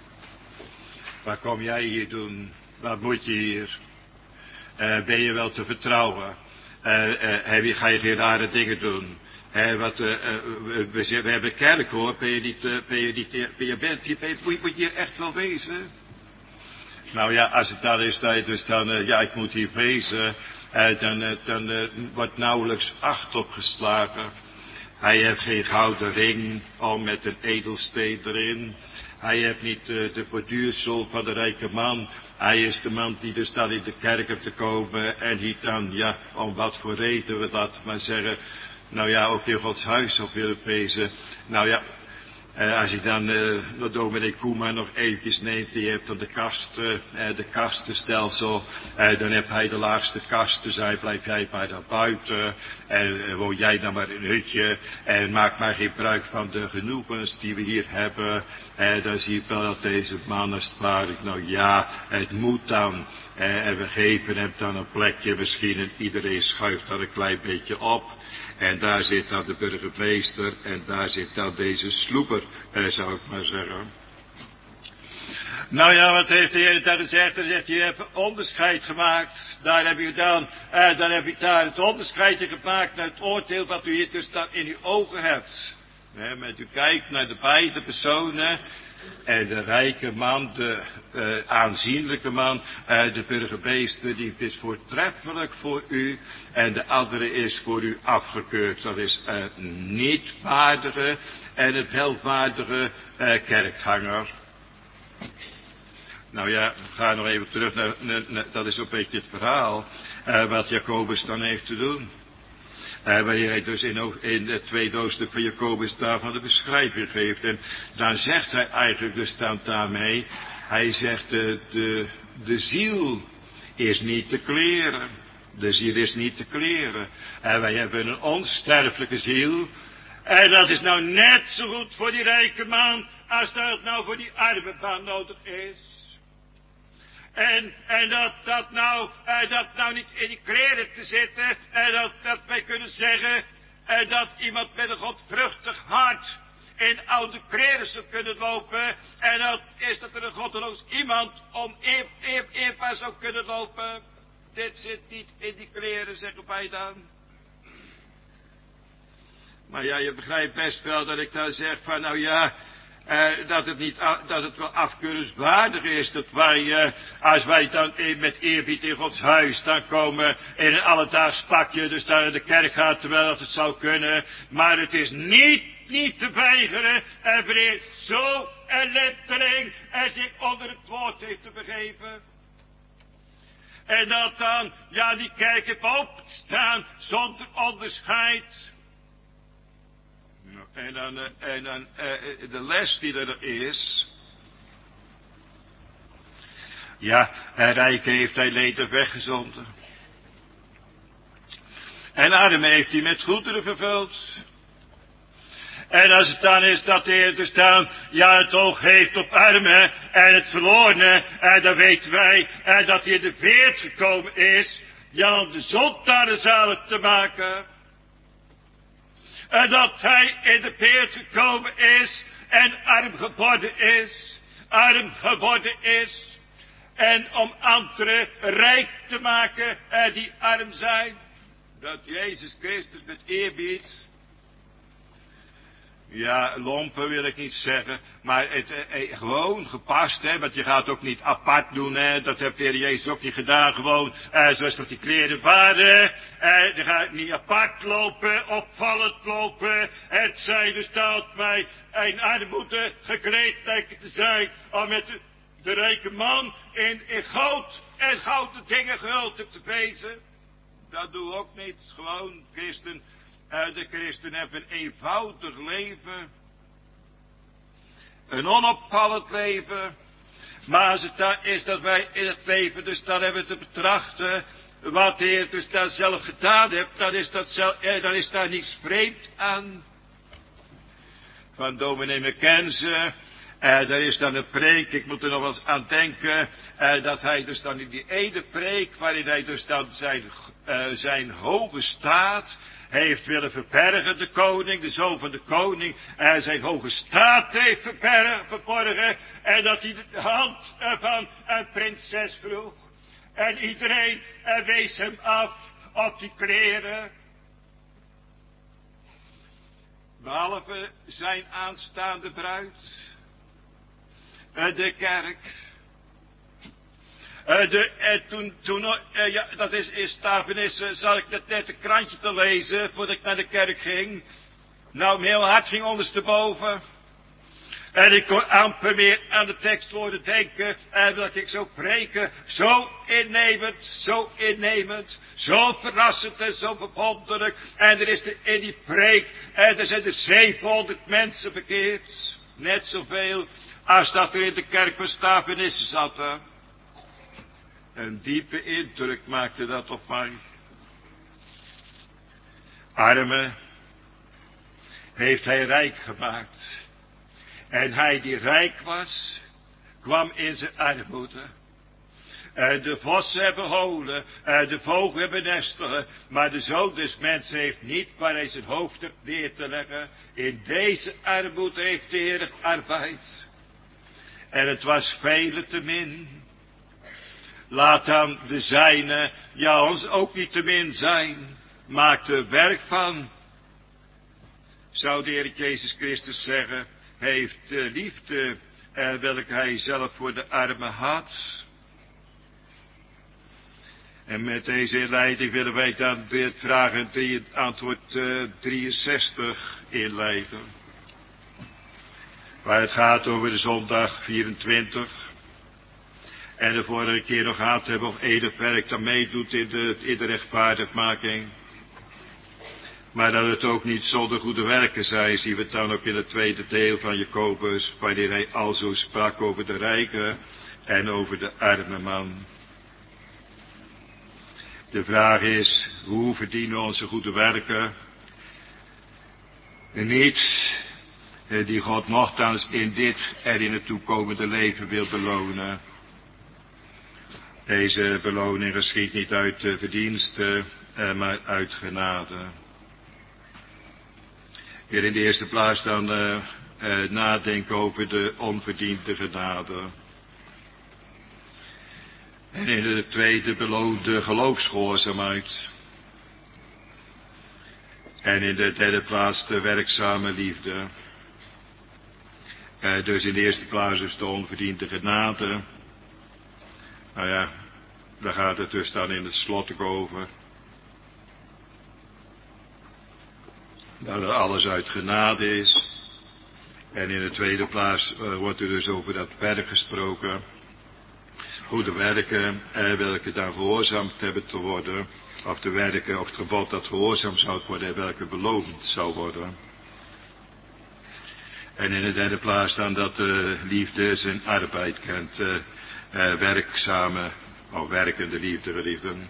Wat kom jij hier doen? Wat moet je hier? Uh, ben je wel te vertrouwen? Uh, uh, heb je, ga je geen rare dingen doen? Uh, wat, uh, uh, we, we hebben kerk hoor, ben je niet, uh, ben je niet, ben je bent, je bent, moet je hier echt wel wezen? Nou ja, als het dan is dat je dus dan, uh, ja, ik moet hier wezen, uh, dan, uh, dan uh, wordt nauwelijks acht opgeslagen. Hij heeft geen gouden ring, al met een edelsteen erin. Hij heeft niet uh, de borduursel van de rijke man. Hij is de man die dus dan in de kerk heeft te komen en die dan, ja, om wat voor reden we dat maar zeggen, nou ja, ook in Gods huis op willen wezen. Nou ja. Uh, als je dan uh, de dominee Koema nog eventjes neemt, die heeft dan de kast, uh, de kastenstelsel, uh, dan heb hij de laagste kast, dus hij blijf jij maar daar buiten, en uh, woon jij dan maar in een hutje, en maak maar geen gebruik van de genoegens die we hier hebben, uh, dan zie je wel dat deze man als het ware, nou ja, het moet dan, uh, en we geven hem dan een plekje misschien, en iedereen schuift dan een klein beetje op. En daar zit dan de burgemeester en daar zit dan deze sloeper, eh, zou ik maar zeggen. Nou ja, wat heeft de Heer daar gezegd? Hij zegt, je hebt onderscheid gemaakt. Daar heb je dan, eh, daar heb je daar het onderscheid gemaakt naar het oordeel wat u hier dus dan in uw ogen hebt. Nee, met u kijkt naar de beide personen. En de rijke man, de uh, aanzienlijke man, uh, de burgemeester, die is voortreffelijk voor u. En de andere is voor u afgekeurd. Dat is een uh, niet waardige en een welwaardige uh, kerkganger. Nou ja, we gaan nog even terug naar, naar, naar dat is een beetje het verhaal uh, wat Jacobus dan heeft te doen. Uh, wanneer hij dus in, in het tweede hoofdstuk van Jacobus daarvan de beschrijving geeft. En dan zegt hij eigenlijk dus dan daarmee, hij zegt de, de, de ziel is niet te kleren. De ziel is niet te kleren. En wij hebben een onsterfelijke ziel. En dat is nou net zo goed voor die rijke man als dat het nou voor die arme man nodig is. En, en dat dat nou, uh, dat nou niet in die kleren te zitten, en dat, dat wij kunnen zeggen, uh, dat iemand met een godvruchtig hart in oude kleren zou kunnen lopen, en dat is dat er een goddeloos iemand om eer, eer, eerbaar zou kunnen lopen. Dit zit niet in die kleren, zeggen wij dan. Maar ja, je begrijpt best wel dat ik dan zeg van, nou ja, Uh, dat het niet, dat het wel afkeurenswaardig is dat wij, uh, als wij dan met eerbied in Gods huis dan komen in een alledaags pakje, dus daar in de kerk gaat, terwijl dat het zou kunnen, maar het is niet, niet te weigeren, en wanneer zo een letterling er zich onder het woord heeft te begeven. En dat dan, ja, die kerk heeft opstaan zonder onderscheid. En dan, en dan uh, de les die er is. Ja, en rijke heeft hij leden weggezonden. En arme heeft hij met goederen vervuld. En als het dan is dat de Heer dus dan, ja, het oog heeft op armen en het verlorene, en dan weten wij, en dat hij in de wereld gekomen is, ja, om de zondaren zalig te maken. En dat hij in de wereld gekomen is en arm geworden is, arm geworden is. En om anderen rijk te maken en die arm zijn. Dat Jezus Christus met eerbied. Ja, lompen wil ik niet zeggen, maar het eh, gewoon gepast, hè, want je gaat ook niet apart doen, hè, dat heeft de Heer Jezus ook niet gedaan, gewoon, eh, zoals dat die kleren waren, eh, je gaat niet apart lopen, opvallend lopen, het zij dus dat wij een armoede gekleed lijken te zijn, al met de, de rijke man in, in goud en gouden dingen gehuld te wezen. Dat doen we ook niet, gewoon christen. Uh, de christen hebben een eenvoudig leven. Een onopvallend leven. Maar als het daar is dat wij in het leven dus dan hebben te betrachten. Wat de Heer dus daar zelf gedaan heeft. Dan is, dat zelf, eh, dan is daar niets vreemd aan. Van dominee McKenzie. Uh, daar is dan een preek, ik moet er nog wel eens aan denken, uh, dat hij dus dan in die ene preek, waarin hij dus dan zijn, uh, zijn hoge staat heeft willen verbergen, de koning, de zoon van de koning, uh, zijn hoge staat heeft verbergen, verborgen, en dat hij de hand uh, van een prinses vroeg. En iedereen uh, wees hem af op die kleren. Behalve zijn aanstaande bruid. Uh, de kerk. Uh, de, uh, toen, toen uh, ja, dat is, is tavenis, uh, zal ik net, net een krantje te lezen, voordat ik naar de kerk ging. Nou, mijn heel hart ging ondersteboven. En ik kon amper meer aan de tekstwoorden denken, en dat ik zou preken, zo innemend, zo innemend, zo verrassend en zo verwonderlijk. En er is de, in die preek, en er zijn er zevenhonderd mensen bekeerd. Net zoveel als dat er in de kerk van Stavenissen zat. Hè. Een diepe indruk maakte dat op mij. Arme heeft hij rijk gemaakt. En hij die rijk was, kwam in zijn armoede. Uh, de vossen hebben holen, uh, de vogelen hebben nestelen, maar de zoon des mensen heeft niet waar hij zijn hoofd hebt neer te leggen. In deze armoede heeft de Heer arbeid. En het was vele te min. Laat dan de zijne, ja ons ook niet te min zijn. Maak er werk van. Zou de Heer Jezus Christus zeggen, heeft de liefde uh, welke hij zelf voor de armen had. En met deze inleiding willen wij dan weer vragen drie, antwoord uh, drieënzestig inleiden. Waar het gaat over de zondag vierentwintig. En de vorige keer nog gehad hebben of enig werk dan meedoet in de, in de rechtvaardigmaking. Maar dat het ook niet zonder goede werken zijn, zien we het dan ook in het tweede deel van Jacobus, wanneer hij alzo sprak over de rijke en over de arme man. De vraag is, hoe verdienen we onze goede werken? Niet die God nochtans in dit en in het toekomende leven wil belonen. Deze beloning geschiet niet uit verdiensten, maar uit genade. Hier in de eerste plaats dan uh, uh, nadenken over de onverdiende genade. En in de tweede beloonde geloofsgehoorzaamheid. En in de derde plaats de werkzame liefde. Uh, dus in de eerste plaats dus de onverdiende genade. Nou ja, daar gaat het dus dan in het slot ook over. Dat er alles uit genade is. En in de tweede plaats uh, wordt er dus over dat werk gesproken. Goede werken, eh, welke daar gehoorzaamd hebben te worden. Of de werken, of het gebod dat gehoorzaamd zou worden, welke beloond zou worden. En in de derde plaats dan dat de liefde zijn arbeid kent. Uh, uh, werkzame, of werkende liefde, geliefden.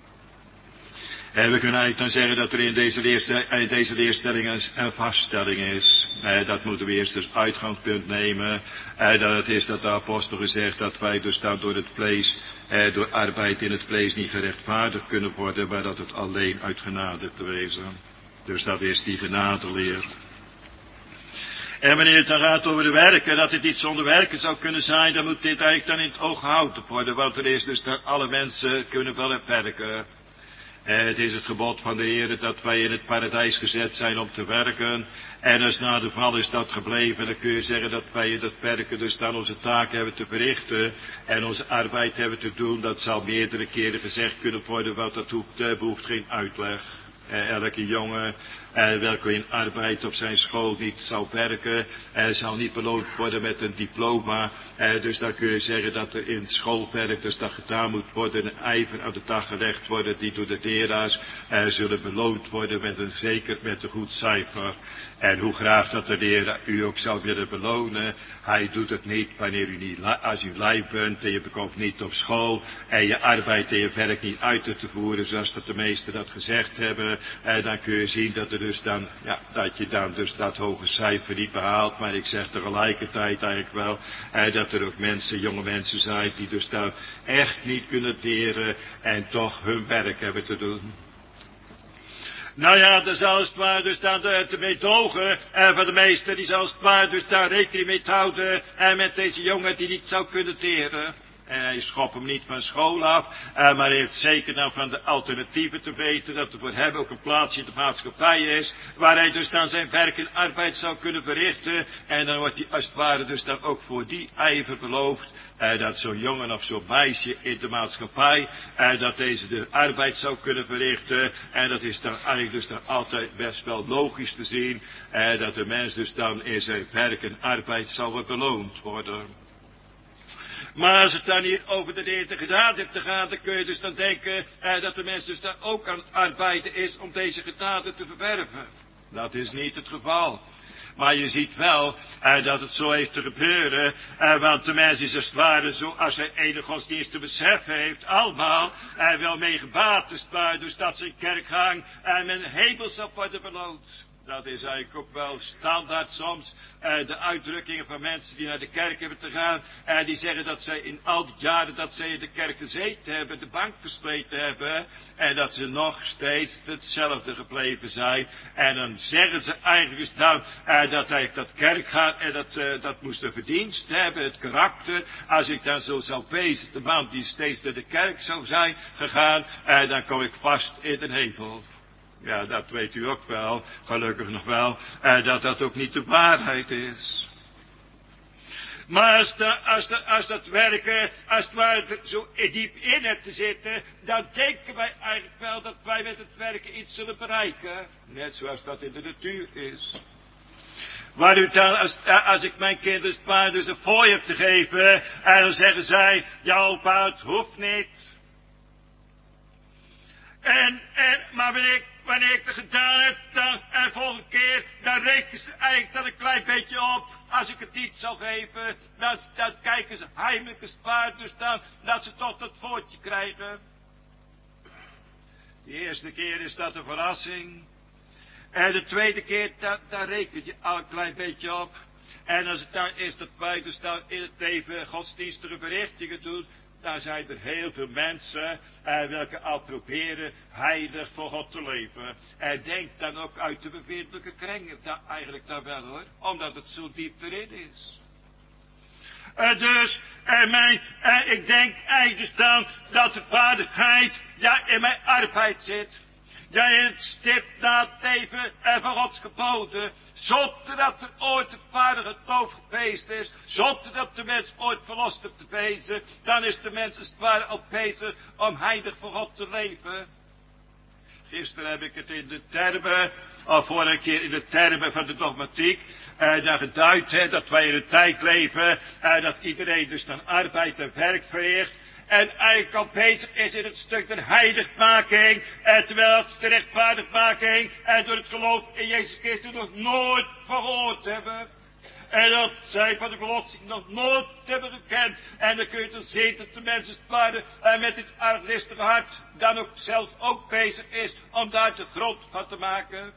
En we kunnen eigenlijk dan zeggen dat er in deze, leerste, in deze leerstelling een, een vaststelling is. Eh, dat moeten we eerst als uitgangspunt nemen. Eh, dat het is dat de apostel gezegd dat wij dus dan door het vlees, eh, door arbeid in het vlees niet gerechtvaardigd kunnen worden, maar dat het alleen uit genade te wezen. Dus dat is die genadeleer. En wanneer het dan gaat over de werken, dat het iets zonder werken zou kunnen zijn, dan moet dit eigenlijk dan in het oog gehouden worden. Want er is dus dat alle mensen kunnen wel werken. En het is het gebod van de Heer dat wij in het paradijs gezet zijn om te werken. En als na de val is dat gebleven, dan kun je zeggen dat wij in dat werken dus dan onze taak hebben te verrichten. En onze arbeid hebben te doen. Dat zal meerdere keren gezegd kunnen worden, want dat hoeft, uh, behoeft geen uitleg. Uh, elke jongen uh, welke in arbeid op zijn school niet zou werken, uh, zal niet beloond worden met een diploma. Uh, dus dan kun je zeggen dat er in het schoolwerk dus dat gedaan moet worden, een ijver aan de dag gelegd worden, die door de leraars uh, zullen beloond worden met een zeker met een goed cijfer. En hoe graag dat de leraar u ook zou willen belonen, hij doet het niet wanneer u niet, als u lui bent en je komt niet op school en je arbeid en je werk niet uit te voeren zoals dat de meesten dat gezegd hebben, eh, dan kun je zien dat er dus dan, ja, dat je dan dus dat hoge cijfer niet behaalt. Maar ik zeg tegelijkertijd eigenlijk wel, eh, dat er ook mensen, jonge mensen zijn die dus dan echt niet kunnen leren en toch hun werk hebben te doen. Nou ja, daar zal het maar dus dan de, de meedogen en van de meesten, die zal het maar dus daar rekening mee houden en met deze jongen die niet zou kunnen leren. En hij schopt hem niet van school af, uh, maar heeft zeker dan van de alternatieven te weten dat er voor hem ook een plaatsje in de maatschappij is, waar hij dus dan zijn werk en arbeid zou kunnen verrichten. En dan wordt hij als het ware dus dan ook voor die ijver beloofd, uh, dat zo'n jongen of zo'n meisje in de maatschappij, uh, dat deze de arbeid zou kunnen verrichten. En dat is dan eigenlijk dus dan altijd best wel logisch te zien, uh, dat de mens dus dan in zijn werk en arbeid zal beloond worden. Maar als het dan hier over de Heer genade hebt te gaan, dan kun je dus dan denken eh, dat de mens dus dan ook aan het arbeiden is om deze genade te verwerven. Dat is niet het geval. Maar je ziet wel eh, dat het zo heeft te gebeuren, eh, want de mens is als het ware zo, als hij enige godsdienst te beseffen heeft, allemaal eh, wel mee gebaat is, maar dus dat zijn kerkgang en men hemel zal worden beloond. Dat is eigenlijk ook wel standaard soms. Uh, de uitdrukkingen van mensen die naar de kerk hebben te gaan. Uh, die zeggen dat zij in al die jaren dat zij in de kerk gezeten hebben. De bank versleten hebben. En dat ze nog steeds hetzelfde gebleven zijn. En dan zeggen ze eigenlijk dan uh, dat eigenlijk dat kerkgaan. En dat, uh, dat moest een verdienst hebben. Het karakter. Als ik dan zo zou wezen. De man die steeds naar de kerk zou zijn gegaan. Uh, dan kom ik vast in de hemel. Ja, dat weet u ook wel, gelukkig nog wel, eh, dat dat ook niet de waarheid is. Maar als, de, als, de, als dat werken, als het ware zo diep in hebt te zitten, dan denken wij eigenlijk wel dat wij met het werken iets zullen bereiken. Net zoals dat in de natuur is. Waar u dan, als, als ik mijn kinderen maar dus een fooi heb te geven, en dan zeggen zij, ja opa, het hoeft niet. En, en, maar wanneer ik, wanneer ik het gedaan heb, dan, en volgende keer, dan rekenen ze eigenlijk dan een klein beetje op. Als ik het niet zal geven, dan, dan kijken ze heimelijk spaar, dus dan, dat ze toch dat voortje krijgen. De eerste keer is dat een verrassing. En de tweede keer, daar, daar rekent je al een klein beetje op. En als het dan is dat wij dus dan in het leven godsdienstige verrichtingen doen, dan zijn er heel veel mensen eh, welke al proberen heilig voor God te leven. En denk dan ook uit de bevindelijke kringen, daar eigenlijk daar wel hoor, omdat het zo diep erin is. Uh, dus, uh, mijn, uh, ik denk eigenlijk dan dat de vaardigheid ja in mijn arbeid zit. Ja, in het stipt na het leven en van Gods geboden. Zonder dat er ooit de vader het doof gepeest is. Zonder dat de mens ooit verlost heeft te wezen. Dan is de mens als het ware al bezig om heilig voor God te leven. Gisteren heb ik het in de termen, of vorige keer in de termen van de dogmatiek, eh, daar geduid, hè, dat wij in een tijd leven, eh, dat iedereen dus dan arbeid en werk verricht. En eigenlijk al bezig is in het stuk der heiligmaking, en terwijl het de rechtvaardigmaking, en door het geloof in Jezus Christus nog nooit verhoord hebben. En dat zij van de verlossing nog nooit hebben gekend. En dan kun je dan zien dat de mensen waren en met dit arglistige hart dan ook zelf ook bezig is om daar de grond van te maken.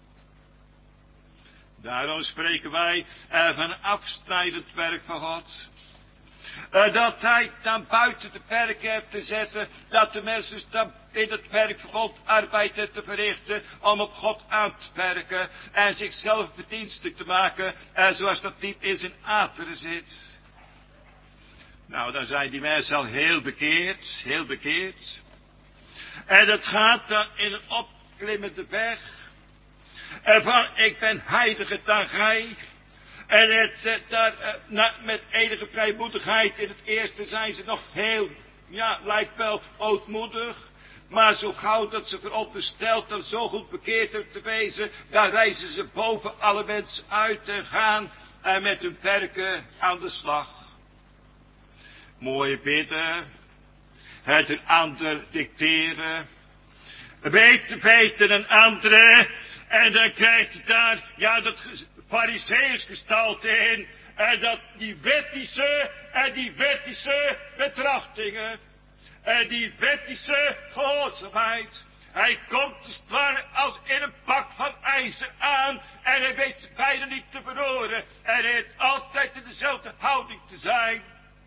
Daarom spreken wij uh, van afsnijdend werk van God. Uh, dat hij dan buiten de perken heeft te zetten, dat de mensen dan in het werk van God arbeid heeft te verrichten, om op God aan te werken en zichzelf verdienstelijk te maken, uh, zoals dat diep in zijn aderen zit. Nou, dan zijn die mensen al heel bekeerd, heel bekeerd. En dat gaat dan in een opklimmende weg. En van, ik ben heiliger dan gij. En het, het, daar, uh, na, met enige vrijmoedigheid in het eerste zijn ze nog heel, ja, lijkt wel ootmoedig. Maar zo gauw dat ze verondersteld en zo goed bekeerd hebben te wezen, daar wijzen ze boven alle mensen uit en gaan uh, met hun werken aan de slag. Mooie bidden, het een ander dicteren, beter, beter een andere, en dan krijg je daar, ja, dat fariseeërsgestalte in, en dat die wettische, en die wettische betrachtingen, en die wettische gehoorzaamheid. Hij komt dus waar als in een pak van ijzer aan, en hij weet ze bijna niet te verhoren, en hij heeft altijd in dezelfde houding te zijn.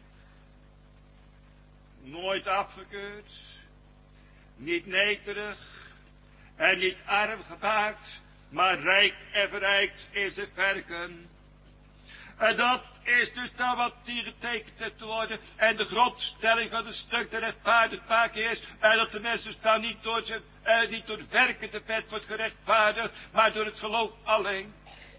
Nooit afgekeurd, niet nederig, en niet arm gemaakt, maar rijk en verrijkt in zijn werken. En dat is dus dan wat hier getekend heeft te worden. En de grondstelling van het stuk de rechtvaardigmaking is. En dat de mens dus dan niet door, zijn, eh, niet door werken te bed wordt gerechtvaardigd, maar door het geloof alleen.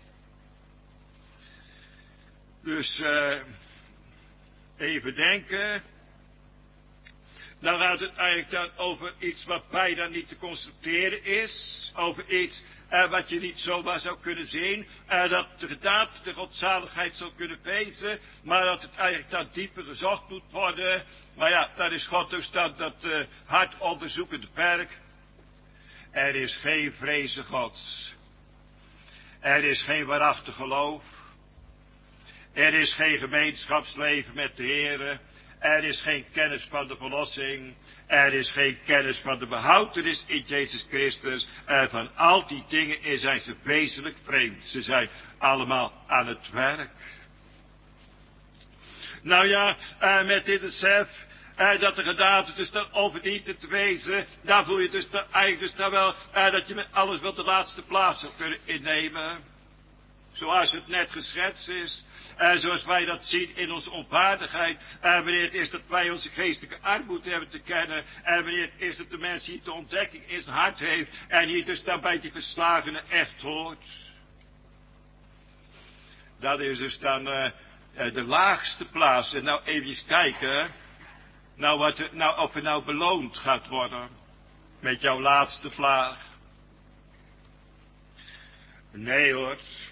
Dus uh, even denken. Dan gaat het eigenlijk dan over iets wat bijna niet te constateren is. Over iets uh, wat je niet zomaar zou kunnen zien. Uh, dat de gedaante de godzaligheid zou kunnen wezen. Maar dat het eigenlijk dan dieper gezocht moet worden. Maar ja, dat is God dus dan dat uh, hard onderzoekende werk. Er is geen vrezen Gods. Er is geen waarachtig geloof. Er is geen gemeenschapsleven met de Heere. Er is geen kennis van de verlossing. Er is geen kennis van de behoudenis in Jezus Christus. En van al die dingen zijn ze wezenlijk vreemd. Ze zijn allemaal aan het werk. Nou ja, uh, met dit besef uh, dat de gedaante dus dan overdient te wezen. Daar voel je dus dan, eigenlijk dus dan wel uh, dat je met alles wel de laatste plaats zou kunnen innemen. Zoals het net geschetst is. Uh, zoals wij dat zien in onze onwaardigheid. En uh, wanneer het is dat wij onze geestelijke armoede hebben te kennen. En uh, wanneer het is dat de mens hier de ontdekking in zijn hart heeft. En hier dus dan bij die verslagenen echt hoort. Dat is dus dan uh, uh, de laagste plaats. En nou even kijken. Nou, wat er, nou of er nou beloond gaat worden. Met jouw laatste vlaag. Nee hoor.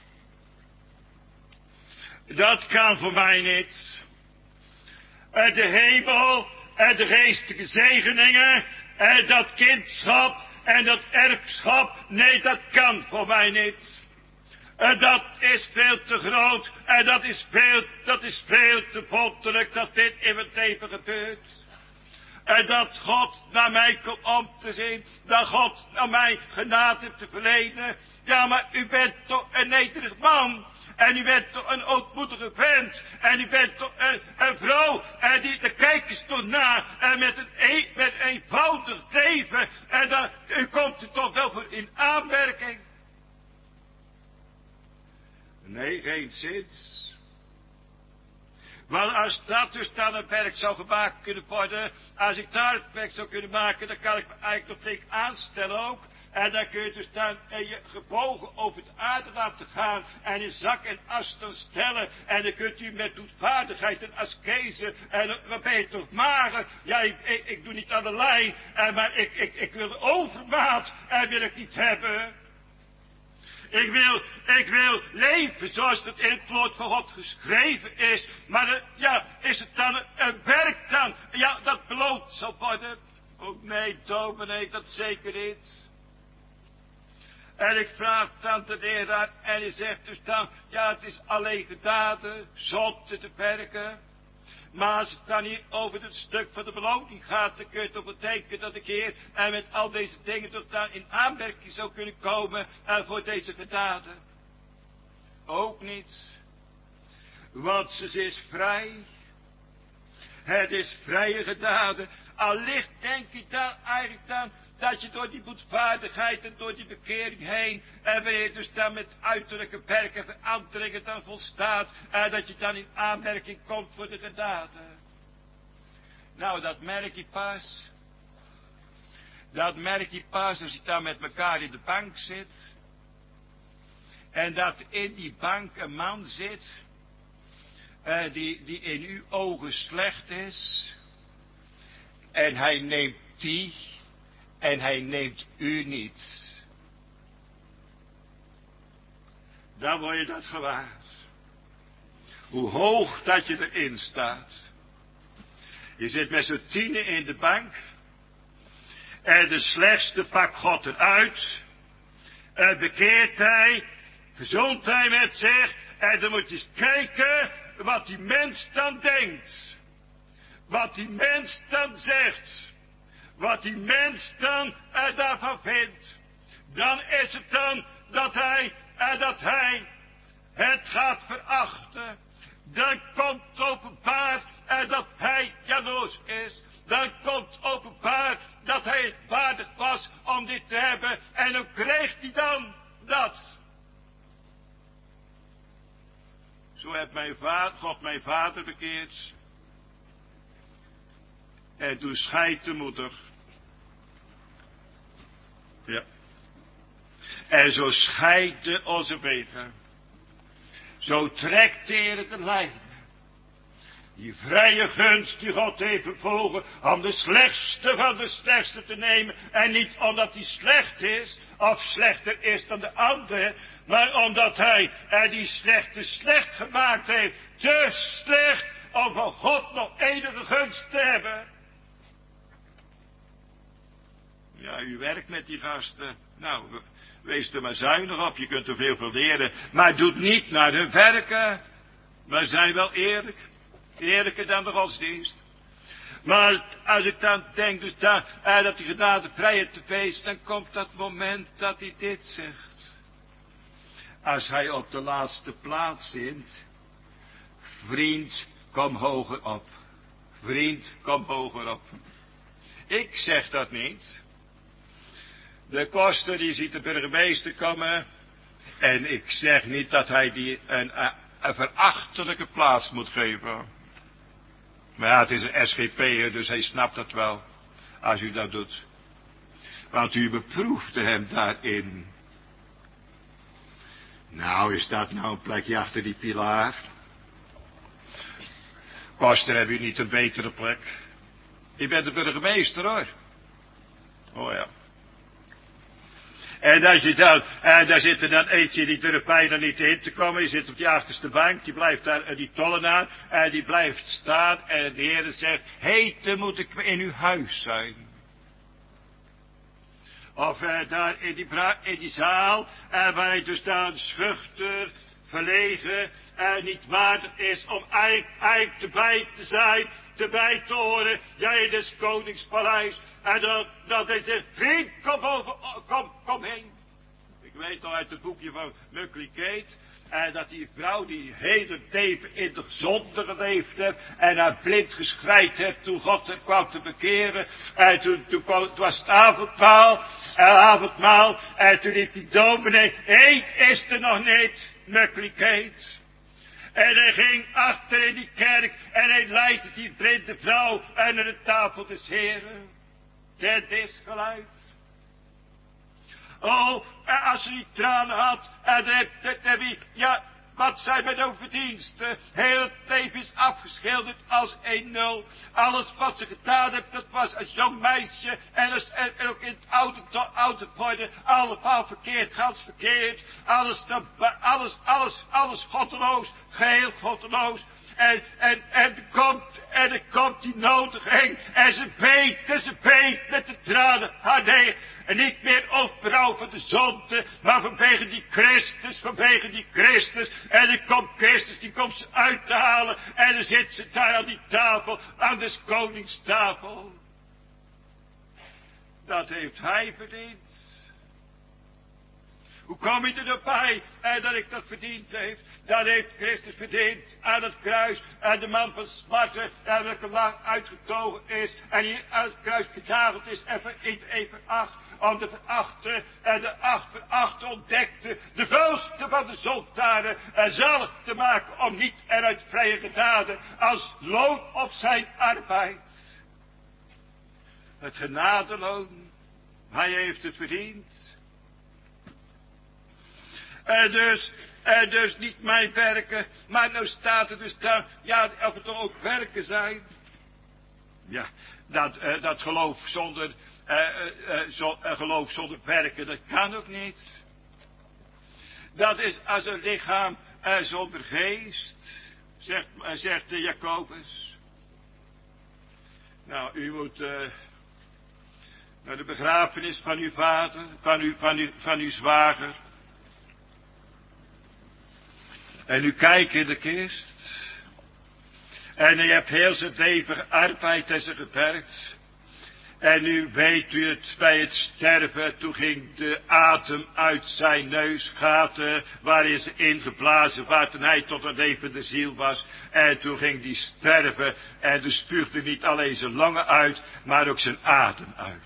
Dat kan voor mij niet. De hemel en de geestelijke zegeningen en dat kindschap en dat erfschap, nee, dat kan voor mij niet. Dat is veel te groot en dat is veel, dat is veel te wonderlijk dat dit in mijn leven gebeurt. En dat God naar mij komt om te zien. Dat God naar mij genade te verlenen. Ja, maar u bent toch een nederig man. En u bent toch een ootmoedige vent. En u bent toch een, een vrouw. En die te kijken stond na. En met een, e, met een eenvoudig leven. En dan u komt er toch wel voor in aanmerking. Nee, geen zins. Want als dat dus dan een werk zou gemaakt kunnen worden. Als ik daar het werk zou kunnen maken. Dan kan ik me eigenlijk nog flink aanstellen ook. En dan kun je dus dan eh, je gebogen over de aarde laten gaan. En in zak en as dan stellen. En dan kunt u met doetvaardigheid en askese. En dan wat ben je toch mager. Ja, ik, ik, ik doe niet aan de lijn. En, maar ik, ik, ik wil de overmaat. En wil ik niet hebben. Ik wil, ik wil leven zoals het in het woord van God geschreven is. Maar uh, ja, is het dan een, een werk dan? Ja, dat beloond zal worden. Oh nee, dominee, dat zeker niet. En ik vraag dan de leraar en hij zegt dus dan, ja het is alleen gedaan, zotte te werken. Maar als het dan hier over het stuk van de beloning gaat, dan kun je toch betekenen dat ik hier en met al deze dingen tot dan in aanmerking zou kunnen komen uh, voor deze gedaden. Ook niet. Want ze is vrij. Het is vrije gedaden. Allicht denk ik dan eigenlijk dan dat je door die boetvaardigheid en door die bekering heen, en wanneer je dus dan met uiterlijke werken en verantwoordingen dan volstaat, en dat je dan in aanmerking komt voor de gedaden. Nou, dat merk je pas. Dat merk je pas als je dan met elkaar in de bank zit. En dat in die bank een man zit, uh, die, die in uw ogen slecht is. En hij neemt die. En hij neemt u niet. Dan word je dat gewaar. Hoe hoog dat je erin staat. Je zit met z'n tienen in de bank. En de slechtste pakt God eruit. En bekeert hij. Gezond hij met zich. En dan moet je eens kijken wat die mens dan denkt. Wat die mens dan zegt. Wat die mens dan er daarvan vindt. Dan is het dan dat hij, er dat hij het gaat verachten. Dan komt openbaar er dat hij jaloers is. Dan komt openbaar dat hij het waardig was om dit te hebben. En dan krijgt hij dan dat. Zo heeft mijn vader, God mijn vader bekeerd. En toen scheidt de moeder. Ja. En zo scheiden onze wegen. Zo trekt de Heer de lijn. Die vrije gunst die God heeft bevolen om de slechtste van de slechtste te nemen. En niet omdat hij slecht is of slechter is dan de ander. Maar omdat hij er die slechte slecht gemaakt heeft. Te slecht om van God nog enige gunst te hebben. Ja, u werkt met die gasten. Nou, wees er maar zuinig op. Je kunt er veel van leren. Maar doe niet naar hun werken. Maar zijn wel eerlijk. Eerlijker dan de godsdienst. Maar als ik dan denk dus dan, eh, dat die genade vrijheid te feest, dan komt dat moment dat hij dit zegt. Als hij op de laatste plaats zit. Vriend, kom hoger op. Vriend, kom hoger op. Ik zeg dat niet. De koster die ziet de burgemeester komen. En ik zeg niet dat hij die een, een verachtelijke plaats moet geven. Maar ja, het is een S G P'er, dus hij snapt dat wel. Als u dat doet. Want u beproefde hem daarin. Nou, is dat nou een plekje achter die pilaar? Koster, heb u niet een betere plek? Je bent de burgemeester, hoor. Oh ja. En als je dan, en daar zit er dan eentje, die durft bijna niet in te komen. Je zit op die achterste bank, die blijft daar, die tollenaar, en die blijft staan. En de Heer zegt, heten moet ik in uw huis zijn. Of eh, daar in die, in die zaal, en waar hij dus dan schuchter, verlegen, en niet waardig is om eigenlijk, eigenlijk erbij te zijn. erbij te horen. Ja, in des konings paleis. En dat, dat hij zegt, vriend, kom boven, kom, kom heen. Ik weet al uit het boekje van Muckly Kate. En dat die vrouw die hele leven in de zonde geleefd heeft. En haar blind geschreid heeft toen God haar kwam te bekeren. En toen, toen, kwam, toen was het avondmaal. En avondmaal. En toen riep die dominee. Hé, is er nog niet, Muckly Kate? En hij ging achter in die kerk. En hij leidde die blinde vrouw. En naar de tafel des Heren. Ten is geluid. Oh, en als ze die tranen had, en dan heb je, ja, wat zijn mijn nou verdiensten? Heel het leven is afgeschilderd als een nul. Alles wat ze gedaan heeft, dat was als jong meisje, en, als, en, en ook in het oude, oude worden, allemaal verkeerd, gans verkeerd. Alles, alles, alles, alles goddeloos, geheel goddeloos. En, en, en, er komt, en er komt die nodiging. En ze beet, en ze beet met de tranen haar neer. En niet meer oprouw van de zonde, maar vanwege die Christus, vanwege die Christus. En er komt Christus, die komt ze uit te halen. En dan zit ze daar aan die tafel, aan des konings tafel. Dat heeft hij verdiend. Hoe kom je er nou bij en dat ik dat verdiend heeft? Dat heeft Christus verdiend aan het kruis. En de man van smarten, en welke lang uitgetogen is. En die uit het kruis genageld is. En even acht. Om de verachte en de acht verachte ontdekte. De vuilste van de zondaren. En zalig te maken om niet eruit vrije genade. Als loon op zijn arbeid. Het genadeloon. Hij heeft het verdiend. En dus, en dus niet mijn werken, maar nou staat er dus daar, ja, of het toch ook werken zijn. Ja, dat, uh, dat geloof zonder, uh, uh, uh, zo, uh, geloof zonder werken, dat kan ook niet. Dat is als een lichaam uh, zonder geest, zegt, uh, zegt uh, Jacobus. Nou, u moet uh, naar de begrafenis van uw vader, van uw, van uw, van uw zwager. En u kijkt in de kist. En u hebt heel zijn leven gearbeid en ze gewerkt. En nu weet u het, bij het sterven, toen ging de adem uit zijn neusgaten, waarin ze ingeblazen werd en hij tot een levende ziel was. En toen ging die sterven en toen spuugde niet alleen zijn longen uit, maar ook zijn adem uit.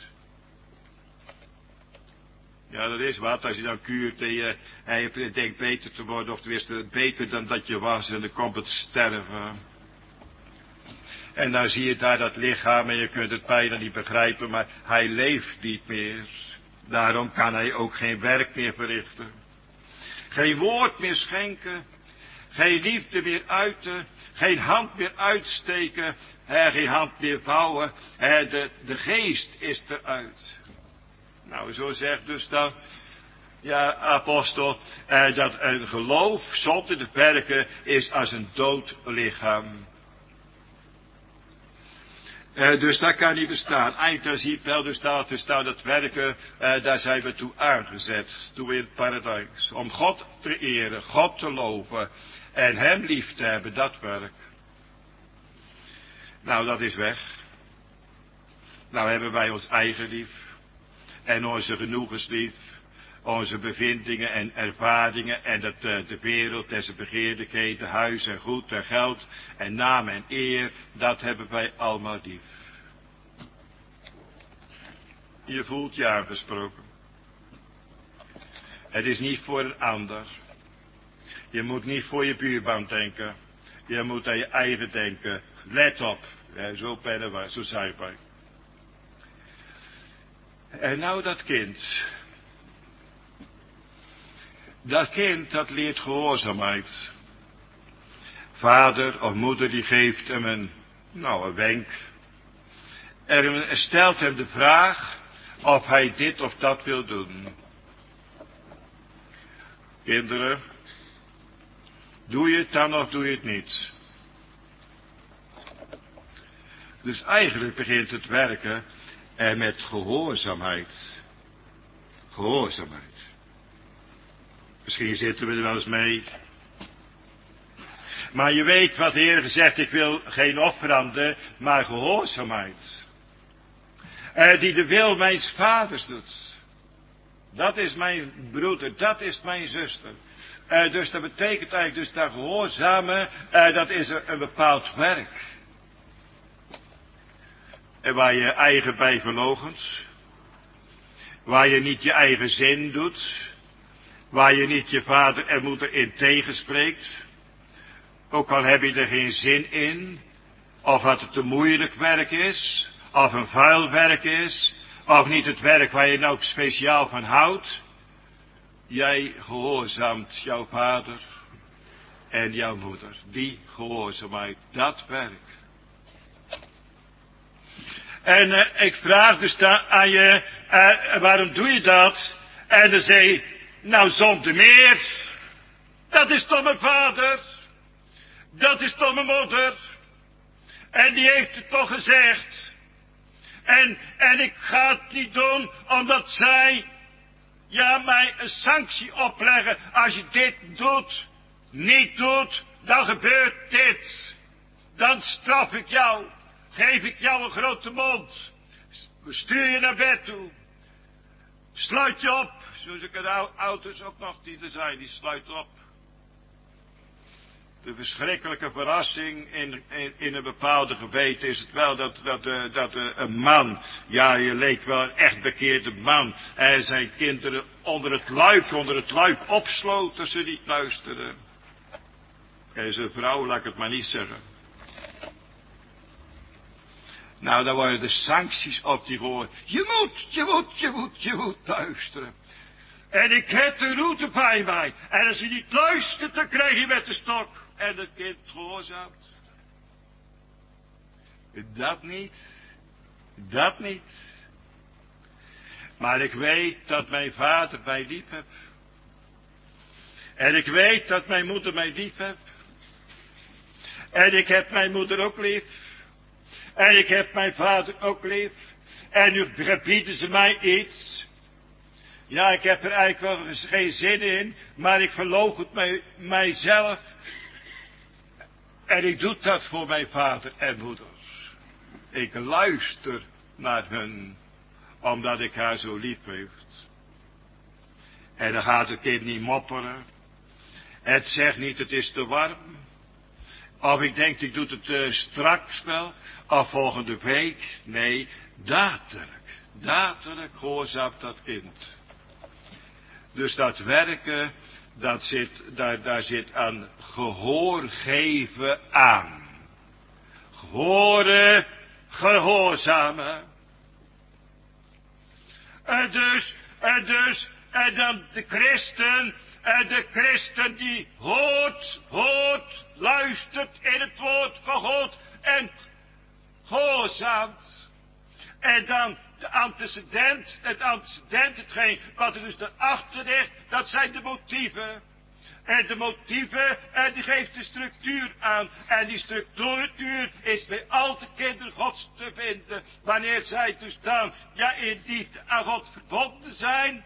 Ja, dat is wat. Als je dan kuurt en je, en je denkt beter te worden, of tenminste beter dan dat je was, en dan komt het sterven. En dan zie je daar dat lichaam en je kunt het bijna niet begrijpen, maar hij leeft niet meer. Daarom kan hij ook geen werk meer verrichten. Geen woord meer schenken. Geen liefde meer uiten. Geen hand meer uitsteken. Hè, geen hand meer vouwen. Hè, de, de geest is eruit. Nou, zo zegt dus dan, ja, apostel, eh, dat een geloof zonder de werken is als een dood lichaam. Eh, dus dat kan niet bestaan. Eigenlijk zie je wel, dus dat, dus dat het werken, eh, daar zijn we toe aangezet, toe in het paradijs. Om God te eren, God te loven en hem lief te hebben, dat werk. Nou, dat is weg. Nou hebben wij ons eigen lief. En onze genoegens lief, onze bevindingen en ervaringen en dat, uh, de wereld en zijn begeerlijkheden, huis en goed en geld en naam en eer, dat hebben wij allemaal lief. Je voelt je aangesproken. Het is niet voor een ander. Je moet niet voor je buurman denken. Je moet aan je eigen denken. Let op. Ja, zo pennen wij, zo zijn wij. En nou dat kind. Dat kind dat leert gehoorzaamheid. Vader of moeder die geeft hem een, nou een wenk. En stelt hem de vraag of hij dit of dat wil doen. Kinderen, doe je het dan of doe je het niet? Dus eigenlijk begint het werken en met gehoorzaamheid. Gehoorzaamheid. Misschien zitten we er wel eens mee. Maar je weet wat de Heer gezegd, ik wil geen offeranden, maar gehoorzaamheid. Uh, die de wil mijns vaders doet. Dat is mijn broeder, dat is mijn zuster. Uh, dus dat betekent eigenlijk, dus dat gehoorzamen, uh, dat is een, een bepaald werk. En waar je eigen bij verloochent. Waar je niet je eigen zin doet. Waar je niet je vader en moeder in tegenspreekt. Ook al heb je er geen zin in. Of dat het een moeilijk werk is. Of een vuil werk is. Of niet het werk waar je nou speciaal van houdt. Jij gehoorzaamt jouw vader en jouw moeder. Die gehoorzaamheid, dat werk. En uh, ik vraag dus daar aan je, uh, waarom doe je dat? En dan zei je, nou zonder meer. Dat is toch mijn vader. Dat is toch mijn moeder. En die heeft het toch gezegd. En, en ik ga het niet doen, omdat zij, ja, mij een sanctie opleggen. Als je dit doet, niet doet, dan gebeurt dit. Dan straf ik jou. Geef ik jou een grote mond. Stuur je naar bed toe. Sluit je op. Zoals ik er auto's ook nog die er zijn, die sluiten op. De verschrikkelijke verrassing in, in, in een bepaalde geweten is het wel dat, dat, uh, dat uh, een man, ja, je leek wel een echt bekeerde man, en zijn kinderen onder het luik, onder het luik opsloot als ze niet luisterden. En zijn vrouw, laat ik het maar niet zeggen. Nou, dan worden de sancties op die gehoord. Je moet, je moet, je moet, je moet luisteren. En ik heb de route bij mij. En als je niet luistert, dan krijg je met de stok. En het kind gehoorzaamt. Dat niet. Dat niet. Maar ik weet dat mijn vader mij lief heeft. En ik weet dat mijn moeder mij lief heeft. En ik heb mijn moeder ook lief. En ik heb mijn vader ook lief. En nu gebieden ze mij iets. Ja, ik heb er eigenlijk wel geen zin in. Maar ik verloochent mij, mijzelf. En ik doe dat voor mijn vader en moeder. Ik luister naar hun. Omdat ik haar zo lief heeft. En dan gaat het kind niet mopperen. Het zegt niet, het is te warm. Of ik denk, ik doe het uh, straks wel. Of volgende week. Nee, dadelijk. Dadelijk gehoorzaamt dat kind. Dus dat werken, dat zit, daar, daar zit aan gehoor geven aan. Horen, gehoorzamen. En dus, en dus, en dan de christen, en de christen die hoort, hoort, luistert in het woord van God en gehoorzaamt. En dan de antecedent, het antecedent, hetgeen wat er dus daarachter ligt, dat zijn de motieven. En de motieven, en die geeft de structuur aan. En die structuur is bij al de kinderen Gods te vinden. Wanneer zij dus dan, ja, in liefde aan God verbonden zijn,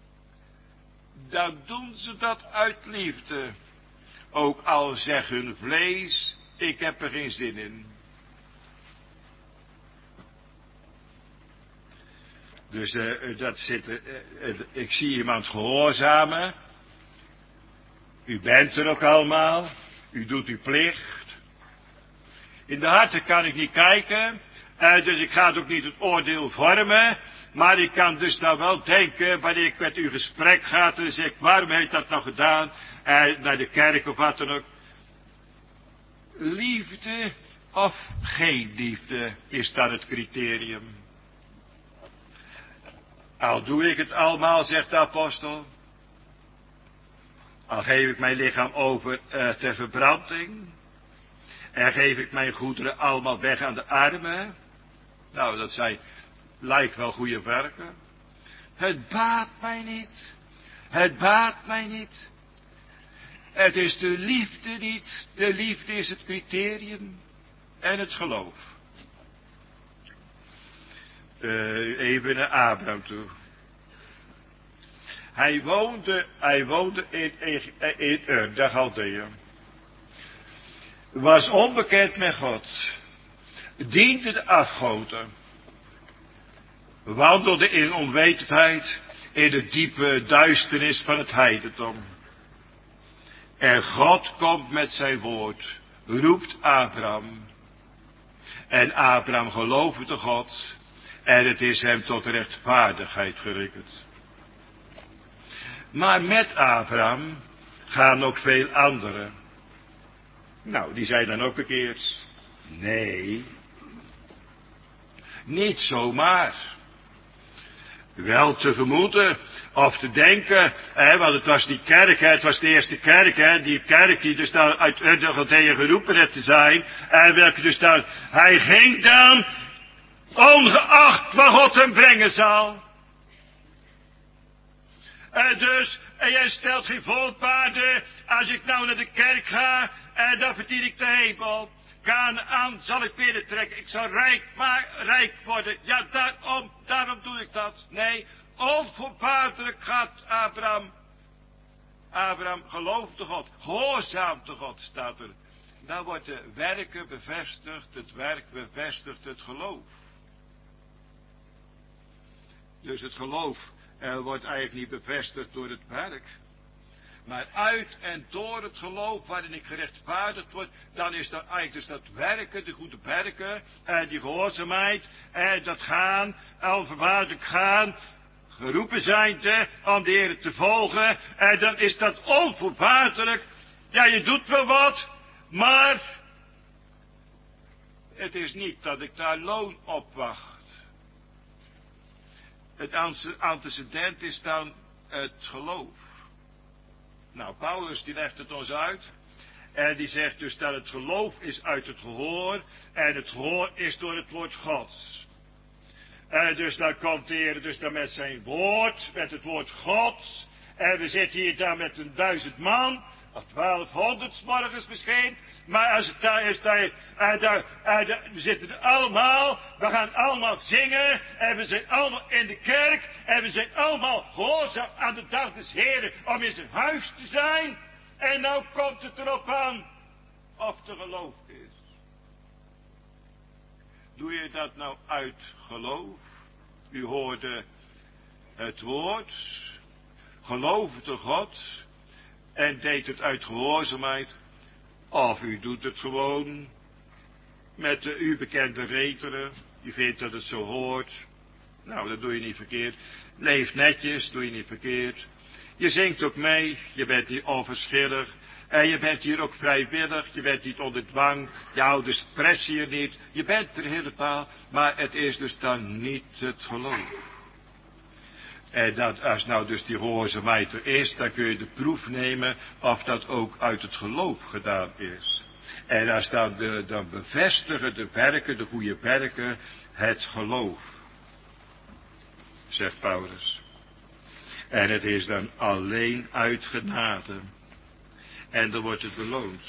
dan doen ze dat uit liefde. Ook al zegt hun vlees, ik heb er geen zin in. Dus uh, dat zit, uh, uh, ik zie iemand gehoorzamen. U bent er ook allemaal. U doet uw plicht. In de harten kan ik niet kijken. Uh, dus ik ga het ook niet het oordeel vormen. Maar ik kan dus nou wel denken, wanneer ik met u gesprek ga, dan zeg ik, waarom heeft dat nou gedaan? Uh, naar de kerk of wat dan ook. Liefde of geen liefde, is dat het criterium. Al doe ik het allemaal, zegt de apostel. Al geef ik mijn lichaam over uh, ter verbranding. En geef ik mijn goederen allemaal weg aan de armen. Nou, dat zijn, lijkt wel goede werken. Het baat mij niet. Het baat mij niet. Het is de liefde niet. De liefde is het criterium. En het geloof. Uh, even naar Abraham toe. Hij woonde, hij woonde in, in, in Ur, de Galdeeën. was onbekend met God, diende de afgoden, wandelde in onwetendheid in de diepe duisternis van het heidendom. En God komt met zijn woord, roept Abraham. En Abraham geloofde God en het is hem tot rechtvaardigheid gerekend. Maar met Abraham gaan ook veel anderen. Nou, die zijn dan ook bekeerd. Nee, niet zomaar. Wel te vermoeden of te denken, hè, want het was die kerk, hè, het was de eerste kerk, hè, die kerk die dus dan uit Urde tegen geroepen had te zijn, en welke dus dan, hij ging dan, ongeacht wat God hem brengen zal. En dus, en jij stelt geen voorwaarden, als ik nou naar de kerk ga, en dan verdien ik de hemel. Kanaan zal ik binnentrekken. Ik zal rijk, maar rijk worden. Ja, daarom, daarom doe ik dat. Nee, onvoorwaardelijk gaat Abraham. Abraham geloofde God, gehoorzaamde God, staat er. Dan wordt de werken bevestigd, het werk bevestigt het geloof. Dus het geloof eh, wordt eigenlijk niet bevestigd door het werk. Maar uit en door het geloof waarin ik gerechtvaardigd word, dan is dat eigenlijk dus dat werken, de goede werken, en die gehoorzaamheid, en dat gaan, onvoorwaardelijk gaan, geroepen zijnde om de Heer te volgen, en dan is dat onvoorwaardelijk. Ja, je doet wel wat, maar het is niet dat ik daar loon op wacht. Het antecedent is dan het geloof. Nou, Paulus die legt het ons uit. En die zegt dus dat het geloof is uit het gehoor. En het gehoor is door het woord Gods. En dus dan komt de Heer dus dan met zijn woord, met het woord Gods. En we zitten hier dan met een duizend man, of twaalfhonderd morgens misschien. Maar als het daar is, daar, en daar, en daar, we zitten er allemaal, we gaan allemaal zingen. En we zijn allemaal in de kerk. En we zijn allemaal gehoorzaam aan de dag des Heren om in zijn huis te zijn. En nou komt het erop aan of er geloof is. Doe je dat nou uit geloof? U hoorde het woord, geloofde God en deed het uit gehoorzaamheid. Of u doet het gewoon met de u bekende reteren. U vindt dat het zo hoort. Nou, dat doe je niet verkeerd. Leef netjes, doe je niet verkeerd. Je zingt ook mee, je bent niet onverschillig. En je bent hier ook vrijwillig, je bent niet onder dwang. Je ouders pressen je niet. Je bent er helemaal, maar het is dus dan niet het geloof. En dat, als nou dus die gehoorzaamheid er is, dan kun je de proef nemen of dat ook uit het geloof gedaan is. En als dan, de, dan bevestigen de werken, de goede werken, het geloof. Zegt Paulus. En het is dan alleen uit genade. En dan wordt het beloond.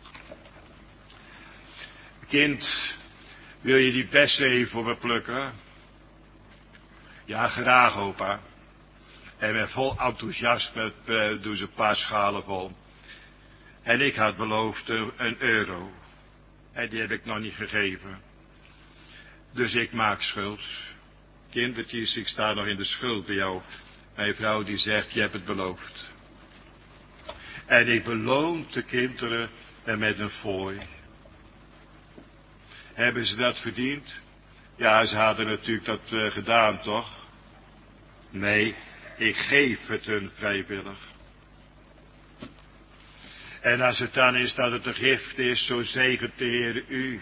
Kind, wil je die bessen even voor me plukken? Ja, graag opa. En met vol enthousiasme uh, doen ze een paar schalen vol. En ik had beloofd uh, een euro. En die heb ik nog niet gegeven. Dus ik maak schuld. Kindertjes, ik sta nog in de schuld bij jou. Mijn vrouw die zegt, je hebt het beloofd. En ik beloon de kinderen met een fooi. Hebben ze dat verdiend? Ja, ze hadden natuurlijk dat uh, gedaan, toch? Nee, ik geef het hun vrijwillig. En als het dan is dat het een gift is, zo zegent de Heer u.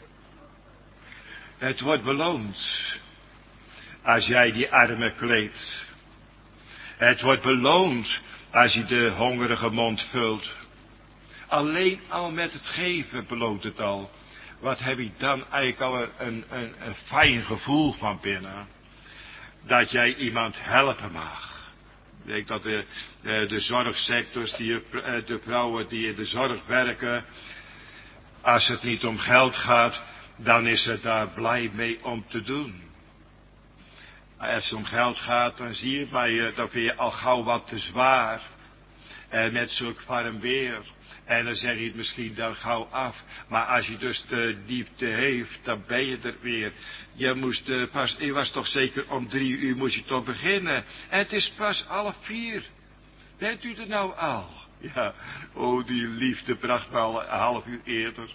Het wordt beloond. Als jij die armen kleedt. Het wordt beloond als je de hongerige mond vult. Alleen al met het geven beloont het al. Wat heb ik dan eigenlijk al een, een, een fijn gevoel van binnen. Dat jij iemand helpen mag. Ik denk dat de, de, de zorgsectors, die, de vrouwen die in de zorg werken. Als het niet om geld gaat, dan is het daar blij mee om te doen. Als het om geld gaat, dan zie je bij je, dan vind je al gauw wat te zwaar. En met zulk warm weer. En dan zeg je het misschien dan gauw af. Maar als je dus de diepte heeft, dan ben je er weer. Je moest uh, pas, je was toch zeker om drie uur moest je toch beginnen. En het is pas half vier. Bent u er nou al? Ja, oh die liefde bracht me al een half uur eerder.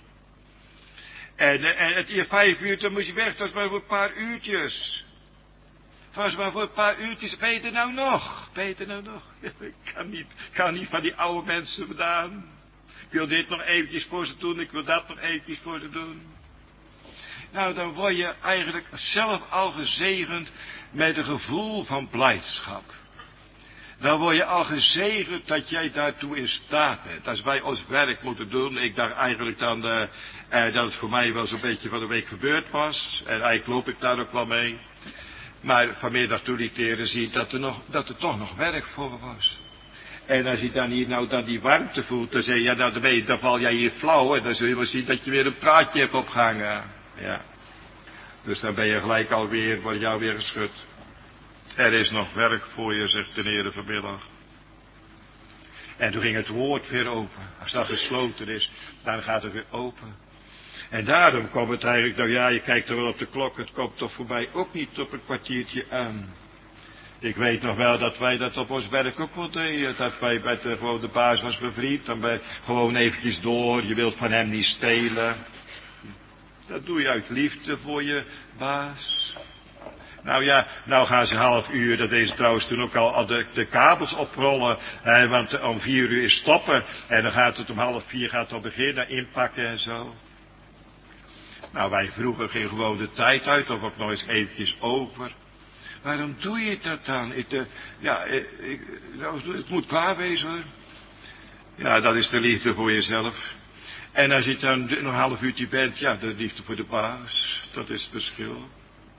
En, uh, en het hier vijf uur, dan moest je weg, dat was maar voor een paar uurtjes. Het was maar voor een paar uurtjes. Ben je er nou nog? Ben je er nou nog? Ik kan niet, kan niet van die oude mensen vandaan. Ik wil dit nog eventjes voor ze doen, ik wil dat nog eventjes voor ze doen. Nou, dan word je eigenlijk zelf al gezegend met een gevoel van blijdschap. Dan word je al gezegend dat jij daartoe in staat bent. Als wij ons werk moeten doen, ik dacht eigenlijk dan uh, uh, dat het voor mij wel zo'n beetje van de week gebeurd was. En eigenlijk loop ik daar ook wel mee. Maar vanmiddag toen ik leren zie dat er, nog, dat er toch nog werk voor me was. En als je dan hier nou dan die warmte voelt, dan zeg je, ja, nou, dan, ben je, dan val jij hier flauw en dan zul je wel zien dat je weer een praatje hebt opgehangen. Ja. Dus dan ben je gelijk alweer, word jou weer geschud. Er is nog werk voor je, zegt de Heer vanmiddag. En toen ging het woord weer open. Als dat gesloten is, dan gaat het weer open. En daarom komt het eigenlijk, nou ja, je kijkt er wel op de klok, het komt toch voor mij ook niet op een kwartiertje aan. Ik weet nog wel dat wij dat op ons werk ook wel deden. Dat wij met de, gewoon de baas was bevriend. Dan ben je gewoon eventjes door. Je wilt van hem niet stelen. Dat doe je uit liefde voor je baas. Nou ja, nou gaan ze half uur, dat deze trouwens toen ook al, al de, de kabels oprollen. Hè, want om vier uur is stoppen. En dan gaat het om half vier gaat het al beginnen, inpakken en zo. Nou, wij vroeger gingen gewoon de tijd uit, of ook nog eens eventjes over. Waarom doe je dat dan? Ik, uh, ja, ik, ik, nou, het moet klaar wezen hoor. Ja, dat is de liefde voor jezelf. En als je dan nog een half uurtje bent, ja, de liefde voor de baas. Dat is het verschil.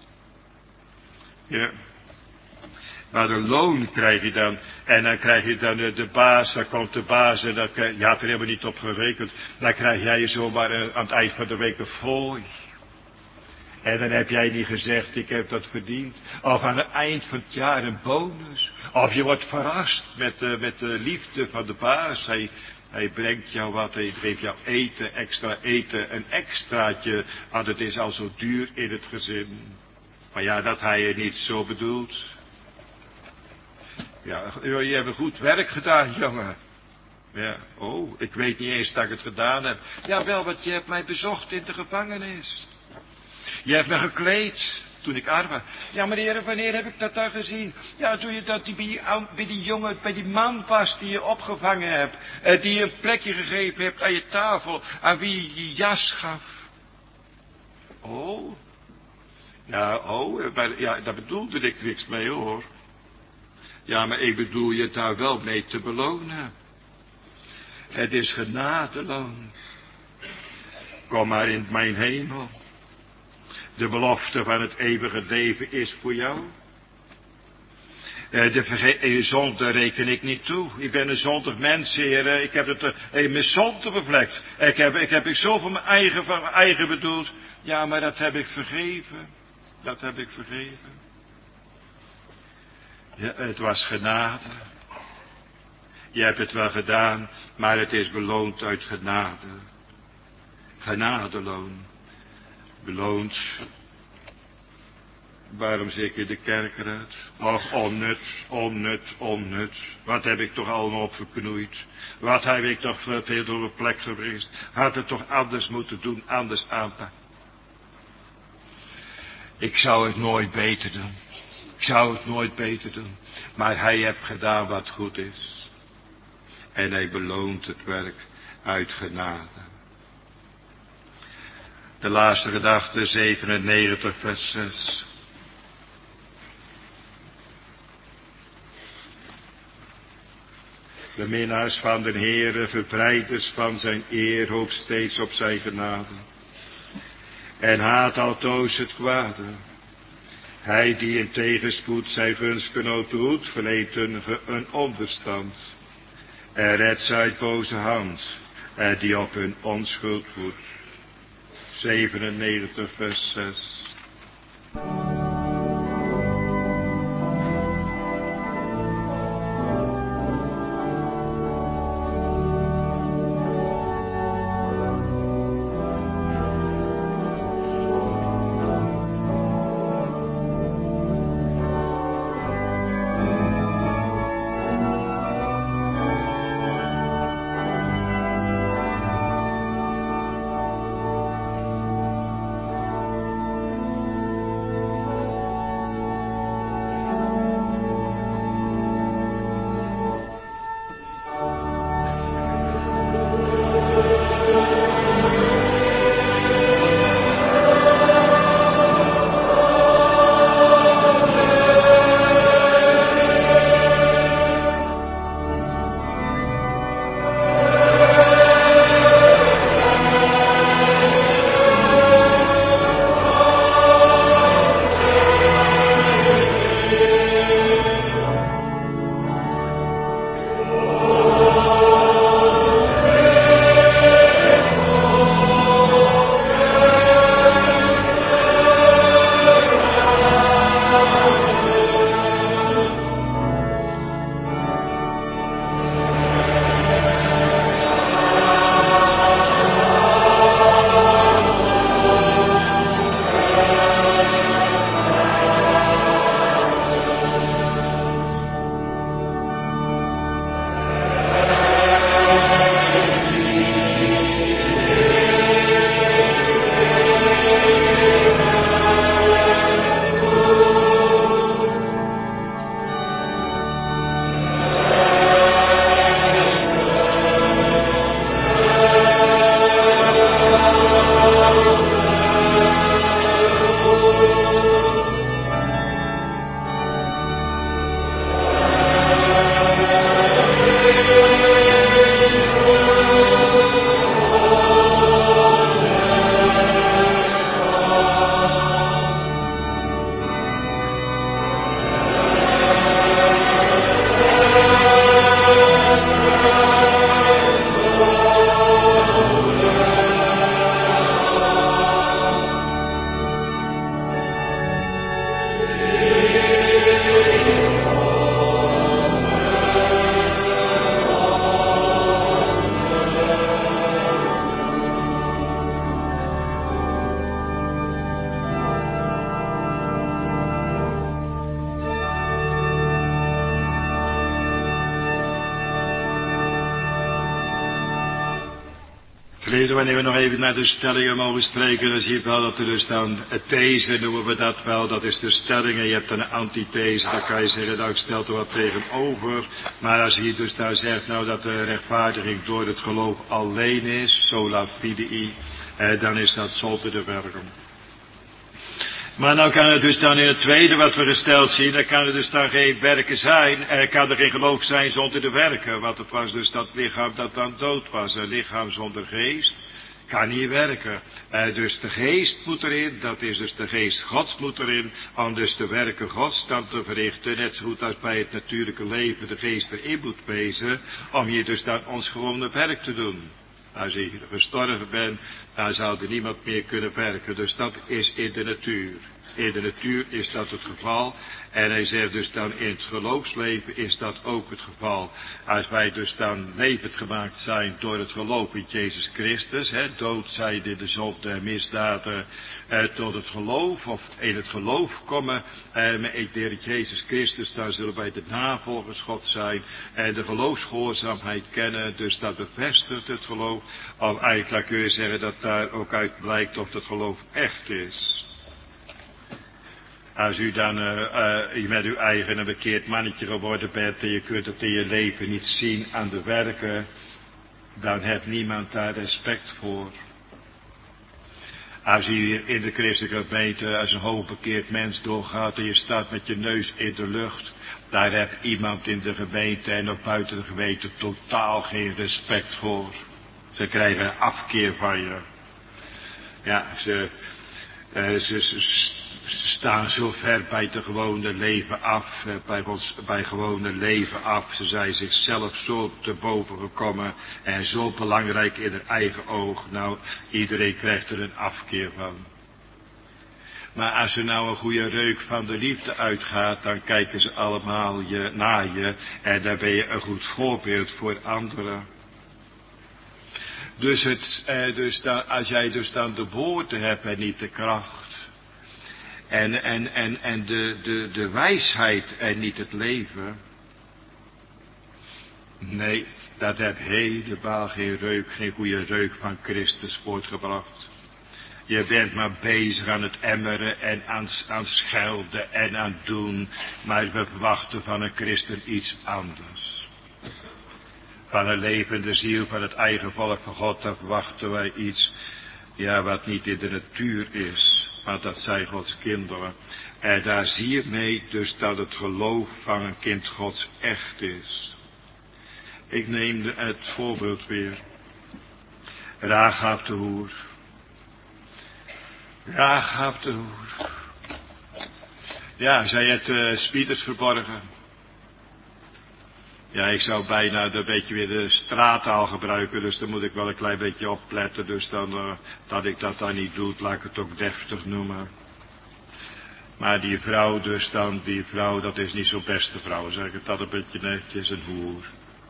Ja. Maar de loon krijg je dan. En dan krijg je dan de, de baas, dan komt de baas en dan, je had er helemaal niet op gerekend. Dan krijg jij je zomaar uh, aan het eind van de week een fooi. En dan heb jij niet gezegd, ik heb dat verdiend. Of aan het eind van het jaar een bonus. Of je wordt verrast met, uh, met de liefde van de baas. Hij, hij brengt jou wat, hij geeft jou eten, extra eten, een extraatje. Want het is al zo duur in het gezin. Maar ja, dat hij je niet zo bedoelt. Ja, je hebt een goed werk gedaan, jongen. Ja, oh, ik weet niet eens dat ik het gedaan heb. Ja, wel, want je hebt mij bezocht in de gevangenis. Je hebt me gekleed toen ik arm was. Ja, meneer, wanneer heb ik dat dan gezien? Ja, toen je dat die, bij, bij die jongen, bij die man was die je opgevangen hebt. Eh, die je een plekje gegeven hebt aan je tafel. Aan wie je je jas gaf. Oh. Ja, oh, maar, ja, daar bedoelde ik niks mee hoor. Ja, maar ik bedoel je daar wel mee te belonen. Het is genadeloon. Kom maar in mijn hemel. De belofte van het eeuwige leven is voor jou. De verge- zonde reken ik niet toe. Ik ben een zondig mens, Heer. Ik heb het uh, mijn zonde bevlekt. Ik heb, ik heb ik zo van mijn eigen, van mijn eigen bedoeld. Ja, maar dat heb ik vergeven. Dat heb ik vergeven. Ja, het was genade. Je hebt het wel gedaan, maar het is beloond uit genade. Genadeloon. Beloond. Waarom zit je de kerk eruit? Och, onnut, onnut, onnut. Wat heb ik toch allemaal op verknoeid? Wat heb ik toch veel door de plek geweest? Had het toch anders moeten doen, anders aanpakken? Ik zou het nooit beter doen. Ik zou het nooit beter doen. Maar hij heeft gedaan wat goed is. En hij beloont het werk uit genade. De laatste gedachte, zevenennegentig vers zes. De minnaars van den Heere, verbreiders van zijn eer, hoopt steeds op zijn genade. En haat altoos het kwade. Hij die in tegenspoed zijn gunstgenoot doet, verleent een, een onderstand. En redt ze uit boze hand, en die op hun onschuld voedt. zevenennegentig vers zes. Geliefde, wanneer we nog even naar de stellingen mogen spreken, dan zie je wel dat er dus dan een these, noemen we dat wel, dat is de stellingen. Je hebt dan een antithese, dan kan je zeggen, nou ik stel er wat tegenover. Maar als je dus daar zegt, nou dat de rechtvaardiging door het geloof alleen is, sola fidei, eh, dan is dat zolte de werken. Maar nou kan het dus dan in het tweede wat we gesteld zien, dan kan er dus dan geen werken zijn, eh, kan er geen geloof zijn zonder de werken. Want het was dus dat lichaam dat dan dood was. Een lichaam zonder geest kan niet werken. Eh, dus de geest moet erin, dat is dus de geest Gods moet erin, om dus de werken Gods dan te verrichten. Net zo goed als bij het natuurlijke leven de geest erin moet wezen, om hier dus dan ons gewone werk te doen. Als je gestorven bent, dan zou er niemand meer kunnen werken. Dus dat is in de natuur. In de natuur is dat het geval. En hij zegt dus dan in het geloofsleven is dat ook het geval. Als wij dus dan levend gemaakt zijn door het geloof in Jezus Christus. Hè, dood zijn in de zonde en misdaden. Eh, tot het geloof of in het geloof komen. Eh, met de Heer Jezus Christus. Dan zullen wij de navolgers God zijn. En de geloofsgehoorzaamheid kennen. Dus dat bevestigt het geloof. Of eigenlijk kun je zeggen dat daar ook uit blijkt of het geloof echt is. Als u dan uh, uh, met uw eigen een bekeerd mannetje geworden bent en je kunt het in je leven niet zien aan de werken, dan heeft niemand daar respect voor. Als u hier in de christelijke gemeente als een hoogbekeerd mens doorgaat en je staat met je neus in de lucht, daar heeft iemand in de gemeente en ook buiten de gemeente totaal geen respect voor. Ze krijgen een afkeer van je. Ja, ze, uh, ze, ze Ze staan zo ver bij het gewone leven af, bij, ons, bij gewone leven af. Ze zijn zichzelf zo te boven gekomen en zo belangrijk in hun eigen oog. Nou, iedereen krijgt er een afkeer van. Maar als er nou een goede reuk van de liefde uitgaat, dan kijken ze allemaal je, naar je en dan ben je een goed voorbeeld voor anderen. Dus, het, eh, dus dan, als jij dus dan de woorden hebt en niet de kracht. En, en, en, en de, de, de wijsheid en niet het leven. Nee, dat heeft helemaal geen reuk, geen goede reuk van Christus voortgebracht. Je bent maar bezig aan het emmeren en aan, aan schelden en aan doen. Maar we verwachten van een christen iets anders. Van een levende ziel, van het eigen volk van God, dan verwachten wij iets, ja, wat niet in de natuur is. Maar dat zijn Gods kinderen. En daar zie je mee dus dat het geloof van een kind Gods echt is. Ik neem het voorbeeld weer. Rahab de hoer. Rahab de hoer. Ja, zij heeft uh, spieders verborgen. Ja, ik zou bijna een beetje weer de straattaal gebruiken, dus daar moet ik wel een klein beetje opletten. Dus dan, uh, dat ik dat dan niet doe, laat ik het ook deftig noemen. Maar die vrouw dus dan, die vrouw, dat is niet zo'n beste vrouw, zeg ik het dat een beetje netjes, een hoer.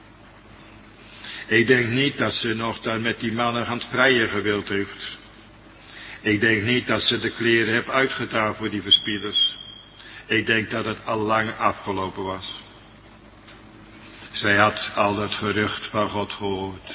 Ik denk niet dat ze nog dan met die mannen aan het vrijen gewild heeft. Ik denk niet dat ze de kleren heeft uitgedaan voor die verspieders. Ik denk dat het al lang afgelopen was. Zij had al dat gerucht van God gehoord.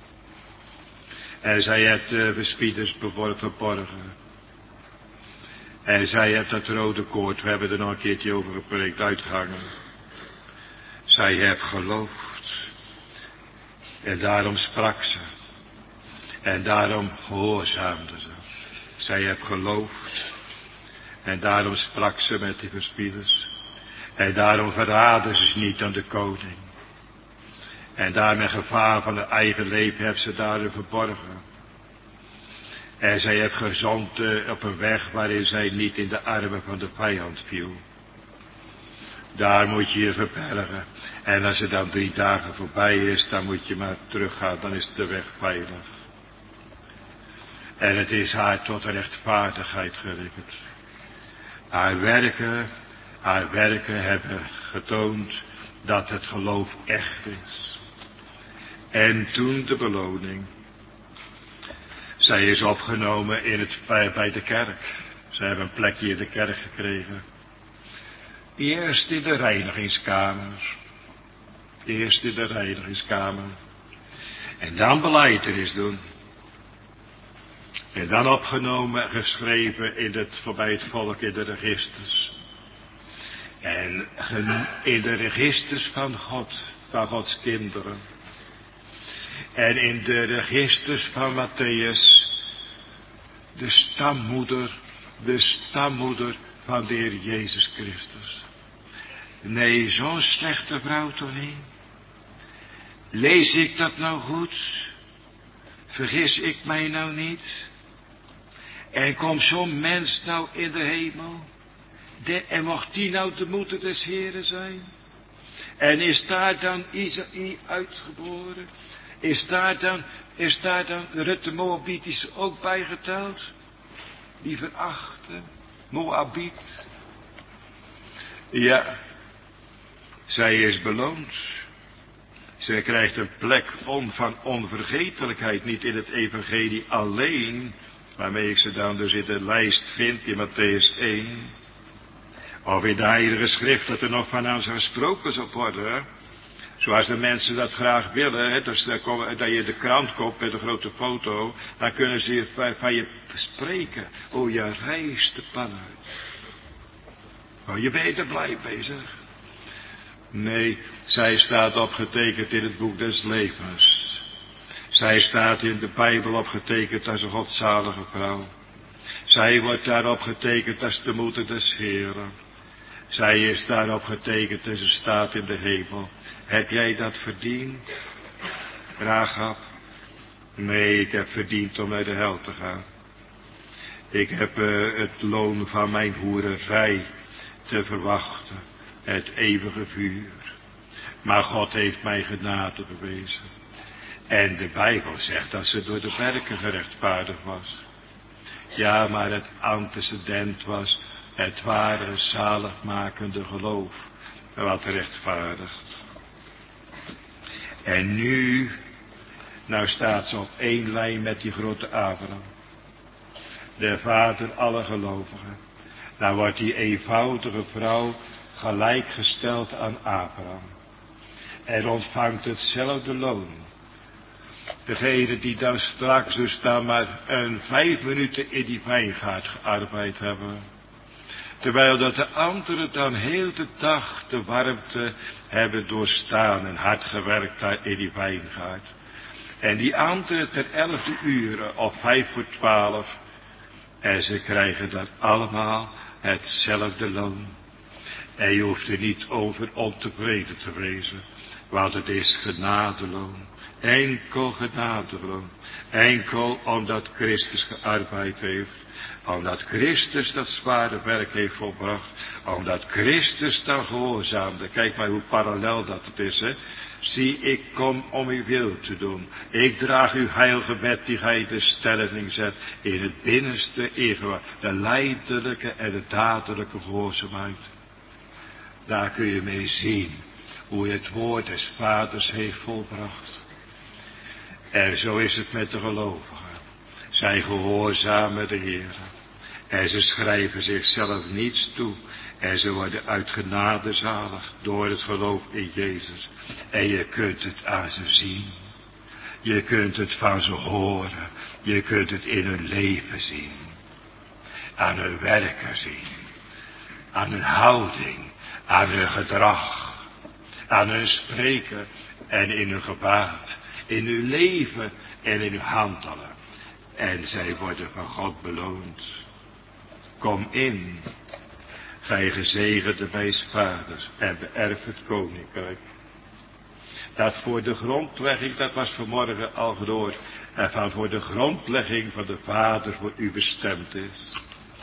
En zij heeft de verspieders verborgen. En zij heeft dat rode koord, we hebben er nog een keertje over gepreekt, uitgehangen. Zij heeft geloofd. En daarom sprak ze. En daarom gehoorzaamde ze. Zij heeft geloofd. En daarom sprak ze met die verspieders. En daarom verraadde ze niet aan de koning. En daar met gevaar van het eigen leven heeft ze daar verborgen. En zij heeft gezond uh, op een weg waarin zij niet in de armen van de vijand viel. Daar moet je je verbergen. En als het dan drie dagen voorbij is, dan moet je maar teruggaan, dan is de weg veilig. En het is haar tot rechtvaardigheid gerekend. Haar werken, haar werken hebben getoond dat het geloof echt is. En toen de beloning. Zij is opgenomen in het, bij, bij de kerk. Ze hebben een plekje in de kerk gekregen. Eerst in de reinigingskamer. Eerst in de reinigingskamer. En dan belijdenis doen. En dan opgenomen en geschreven in het, bij het volk in de registers. En in de registers van God, van Gods kinderen. En in de registers van Matthäus, de stammoeder, de stammoeder van de Heer Jezus Christus. Nee, zo'n slechte vrouw toch niet? Lees ik dat nou goed? Vergis ik mij nou niet? En komt zo'n mens nou in de hemel? De, en mocht die nou de moeder des Heren zijn? En is daar dan Isaïe uitgeboren? Is daar dan, is daar dan Rut de Moabitische ook bijgeteld? Die verachte Moabiet. Ja, zij is beloond. Zij krijgt een plek on, van onvergetelijkheid, niet in het evangelie alleen, waarmee ik ze dan dus in de lijst vind in Matthäus één. Of in de heilige schrift dat er nog van aan ze gesproken zal worden. Zoals de mensen dat graag willen, hè, dus dat je de krant koopt met een grote foto, dan kunnen ze van je spreken. Oh, je reist de pan uit. Oh, je bent er blij bezig. Nee, zij staat opgetekend in het boek des levens. Zij staat in de Bijbel opgetekend als een godzalige vrouw. Zij wordt daarop getekend als de moeder des Heren. Zij is daarop getekend en ze staat in de hemel. Heb jij dat verdiend, Rahab? Nee, ik heb verdiend om naar de hel te gaan. Ik heb uh, het loon van mijn hoererij te verwachten. Het eeuwige vuur. Maar God heeft mij genade bewezen. En de Bijbel zegt dat ze door de werken gerechtvaardigd was. Ja, maar het antecedent was het ware zaligmakende geloof. Wat rechtvaardigt. En nu, nou staat ze op één lijn met die grote Abraham. De vader alle gelovigen. Nou wordt die eenvoudige vrouw gelijkgesteld aan Abraham. En ontvangt hetzelfde loon. Degene die dan straks dus dan maar een vijf minuten in die wijngaard gearbeid hebben. Terwijl dat de anderen dan heel de dag de warmte hebben doorstaan en hard gewerkt daar in die wijngaard. En die anderen ter elfde uren of vijf voor twaalf. En ze krijgen dan allemaal hetzelfde loon. En je hoeft er niet over ontevreden te wezen. Want het is genadeloon. Enkel genadeloon. Enkel omdat Christus gearbeid heeft. Omdat Christus dat zware werk heeft volbracht. Omdat Christus dan gehoorzaamde. Kijk maar hoe parallel dat het is, hè. Zie, ik kom om uw wil te doen. Ik draag uw heilgebed die gij de stelling zet in het binnenste eeuwig. De lijdelijke en de dadelijke gehoorzaamheid. Daar kun je mee zien hoe je het woord des vaders heeft volbracht. En zo is het met de gelovigen. Zij gehoorzamen de Heer. En ze schrijven zichzelf niets toe. En ze worden uit genade zalig door het geloof in Jezus. En je kunt het aan ze zien. Je kunt het van ze horen. Je kunt het in hun leven zien. Aan hun werken zien. Aan hun houding. Aan hun gedrag. Aan hun spreken. En in hun gebaat. In hun leven en in hun handelen. En zij worden van God beloond. Kom in. Gij gezegende mijns vaders. En beërf het koninkrijk. Dat voor de grondlegging, dat was vanmorgen al gehoord. En van voor de grondlegging van de Vader voor u bestemd is.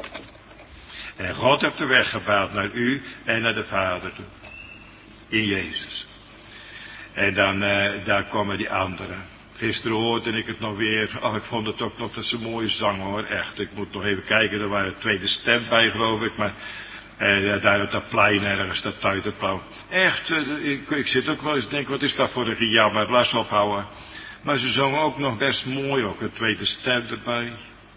En God heeft de weg gebaand naar u en naar de Vader toe. In Jezus. En dan, uh, daar komen die anderen. Gisteren hoorde ik het nog weer. Oh, ik vond het ook nog, dat is een mooie zang hoor. Echt, ik moet nog even kijken. Er waren tweede stem bij geloof ik. Maar uh, daar op dat plein ergens, dat tuitenpauw. Echt, uh, ik, ik zit ook wel eens te denken, wat is dat voor een gejammer. Laat ze ophouden. Maar ze zongen ook nog best mooi. Ook een tweede stem erbij.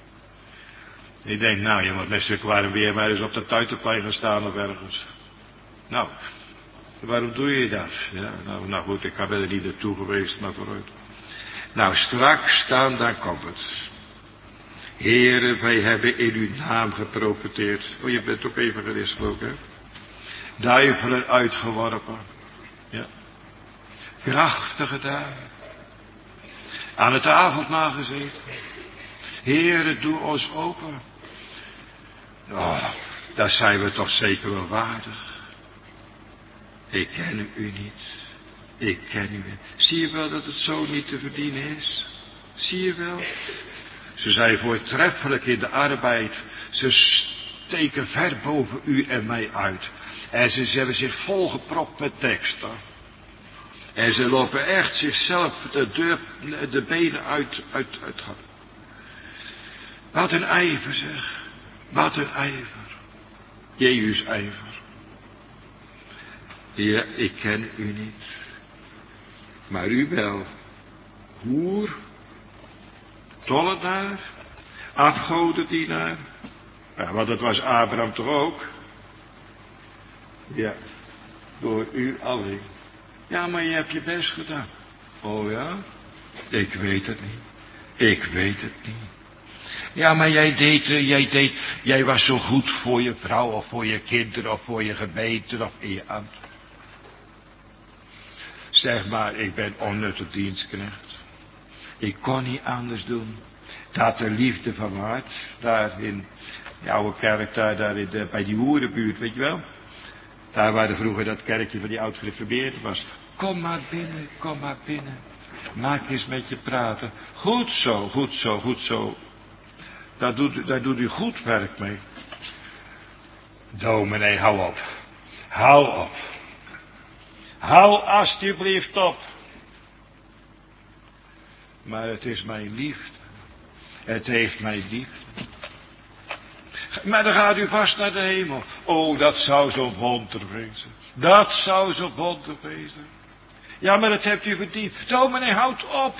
Ik denk, nou, je moet mensen waren weer maar eens op dat tuitenplein gaan staan of ergens. Nou, waarom doe je dat? Ja, nou, nou goed, ik ben er niet naartoe geweest, maar vooruit. Nou, straks staan, daar komt het. Heere, wij hebben in uw naam geprofeteerd. Oh, je bent ook evangelist ook, hè? Duivelen uitgeworpen. Ja. Krachtige duiven. Aan het avondmaal gezeten. Heere, doe ons open. Oh, daar zijn we toch zeker wel waardig. Ik ken u niet. Ik ken u niet. Zie je wel dat het zo niet te verdienen is? Zie je wel? Ze zijn voortreffelijk in de arbeid. Ze steken ver boven u en mij uit. En ze, ze hebben zich volgepropt met teksten. En ze lopen echt zichzelf de, deur, de benen uit, uit, uit. Wat een ijver zeg. Wat een ijver. Jezus ijver. Ja, ik ken u niet. Maar u wel. Hoer. Tollenaar. Afgodendienaar. Ja, want dat was Abraham toch ook? Ja. Door u alleen. Ja, maar je hebt je best gedaan. Oh ja? Ik weet het niet. Ik weet het niet. Ja, maar jij deed, jij deed, jij was zo goed voor je vrouw of voor je kinderen of voor je gemeente of in je ambt. Zeg maar, ik ben onnuttig dienstknecht. Ik kon niet anders doen. Dat de liefde van mijn hart, daar in de oude kerk, daar, daar in de, bij die hoerenbuurt, weet je wel. Daar waar de vroeger dat kerkje van die oud-gereformeerden was. Kom maar binnen, kom maar binnen. Maak eens met je praten. Goed zo, goed zo, goed zo. Daar doet, daar doet u goed werk mee. Dominee, hou op. Hou op. Hou alsjeblieft op. Maar het is mijn liefde. Het heeft mijn liefde. Maar dan gaat u vast naar de hemel. Oh, dat zou zo'n wonder wezen. Dat zou zo'n wonder wezen. Ja, maar dat hebt u verdiend. Dominee, houd op.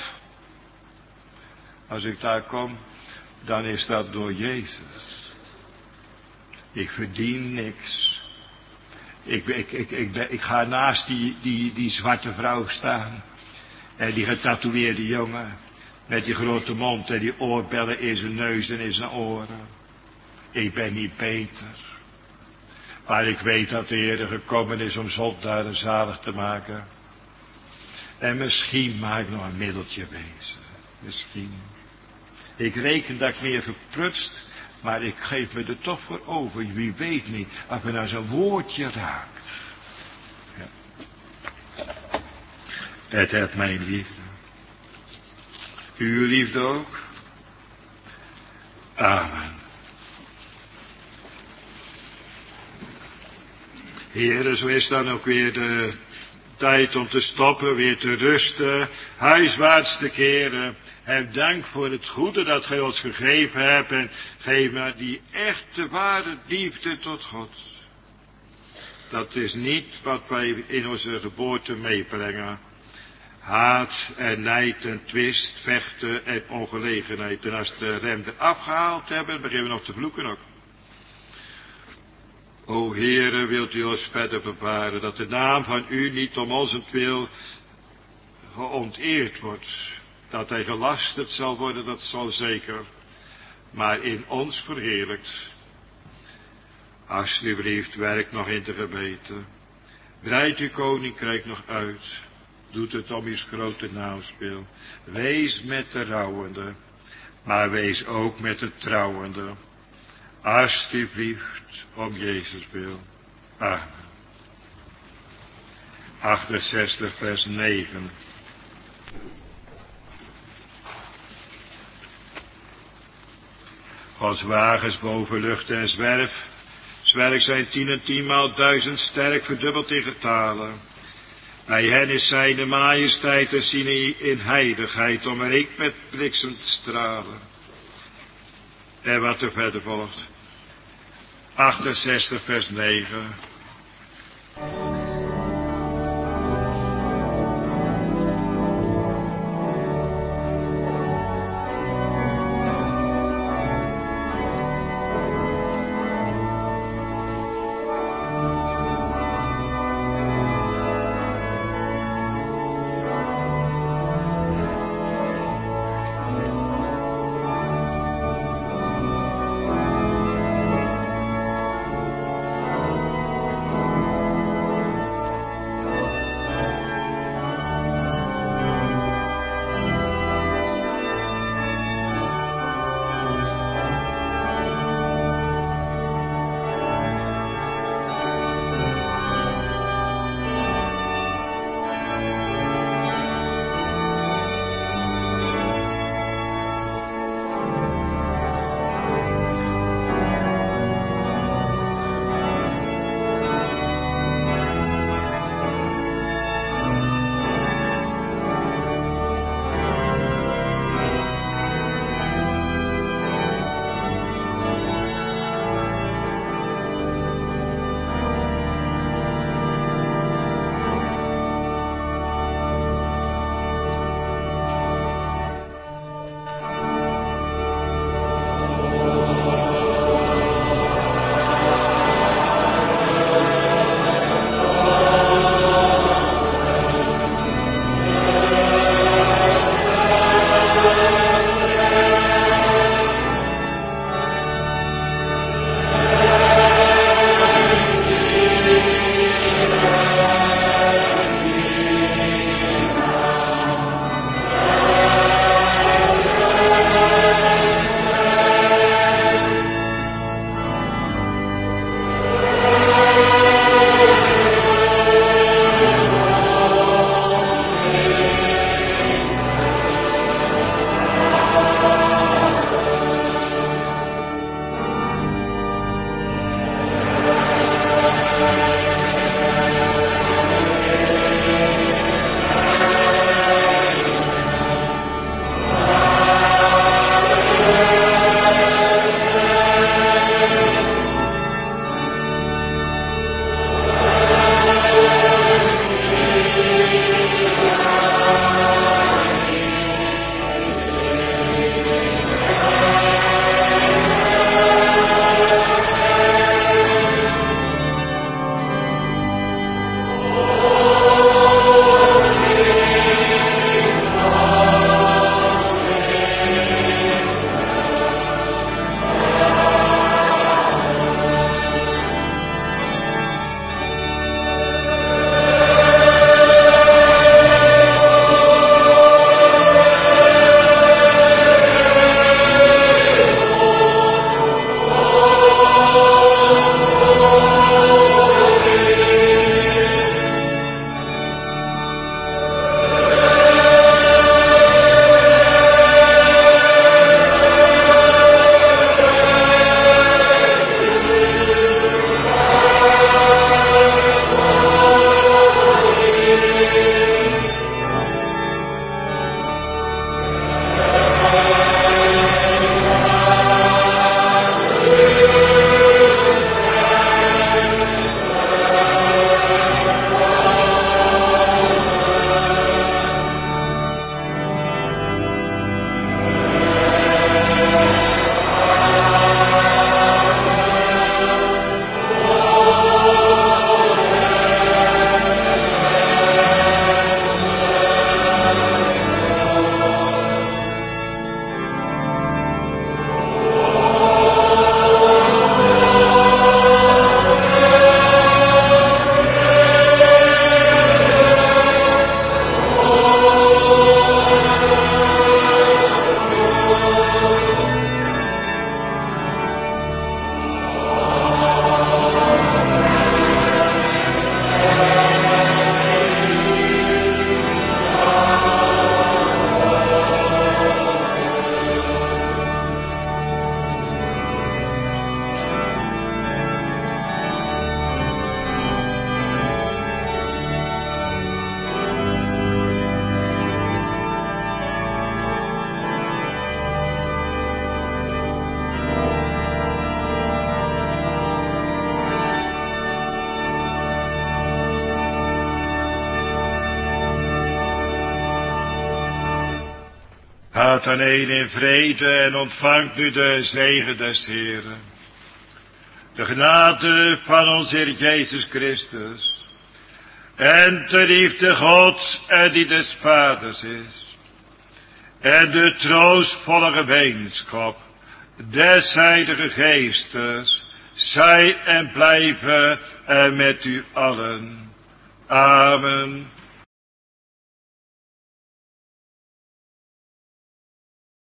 Als ik daar kom, dan is dat door Jezus. Ik verdien niks. Ik, ik, ik, ik, ben, ik ga naast die, die, die zwarte vrouw staan. En die getatoeëerde jongen. Met die grote mond en die oorbellen in zijn neus en in zijn oren. Ik ben niet beter. Maar ik weet dat de Heer gekomen is om zondaren zalig te maken. En misschien mag ik nog een middeltje wezen. Misschien. Ik reken dat ik meer verprutst. Maar ik geef me er toch voor over. Wie weet niet. Als me nou zo'n woordje raakt. Ja. Het heeft mijn liefde. Uw liefde ook. Amen. Heere, zo is dan ook weer de tijd om te stoppen, weer te rusten, huiswaarts te keren. Heb dank voor het goede dat gij ons gegeven hebt en geef me die echte, ware liefde tot God. Dat is niet wat wij in onze geboorte meebrengen. Haat en nijd en twist, vechten en ongelegenheid. En als de rem eraf gehaald hebben, beginnen we nog te vloeken ook. O Heere, wilt u ons verder bewaren, dat de naam van u niet om onzentwil geonteerd wordt. Dat hij gelasterd zal worden, dat zal zeker. Maar in ons verheerlijkt. Alsjeblieft, werk nog in de gemeente. Breid uw koninkrijk nog uit. Doet het om uw grote naamspeel. Wees met de rouwende, maar wees ook met de trouwende. Alsjeblieft, om Jezus wil. Amen. achtenzestig vers negen. Gods wagens boven lucht en zwerf. Zwerk zijn tien en tienmaal duizend sterk, verdubbeld in getalen. Bij hen is zijne majesteit en zien in heiligheid, omringt met bliksemstralen. En wat er verder volgt. achtenzestig vers negen. Gaat dan een in vrede en ontvangt nu de zegen des Heeren. De genade van onze Heer Jezus Christus. En de liefde Gods en die des Vaders is. En de troostvolle gemeenschap des Heilige Geestes. Zij en blijven en met u allen. Amen.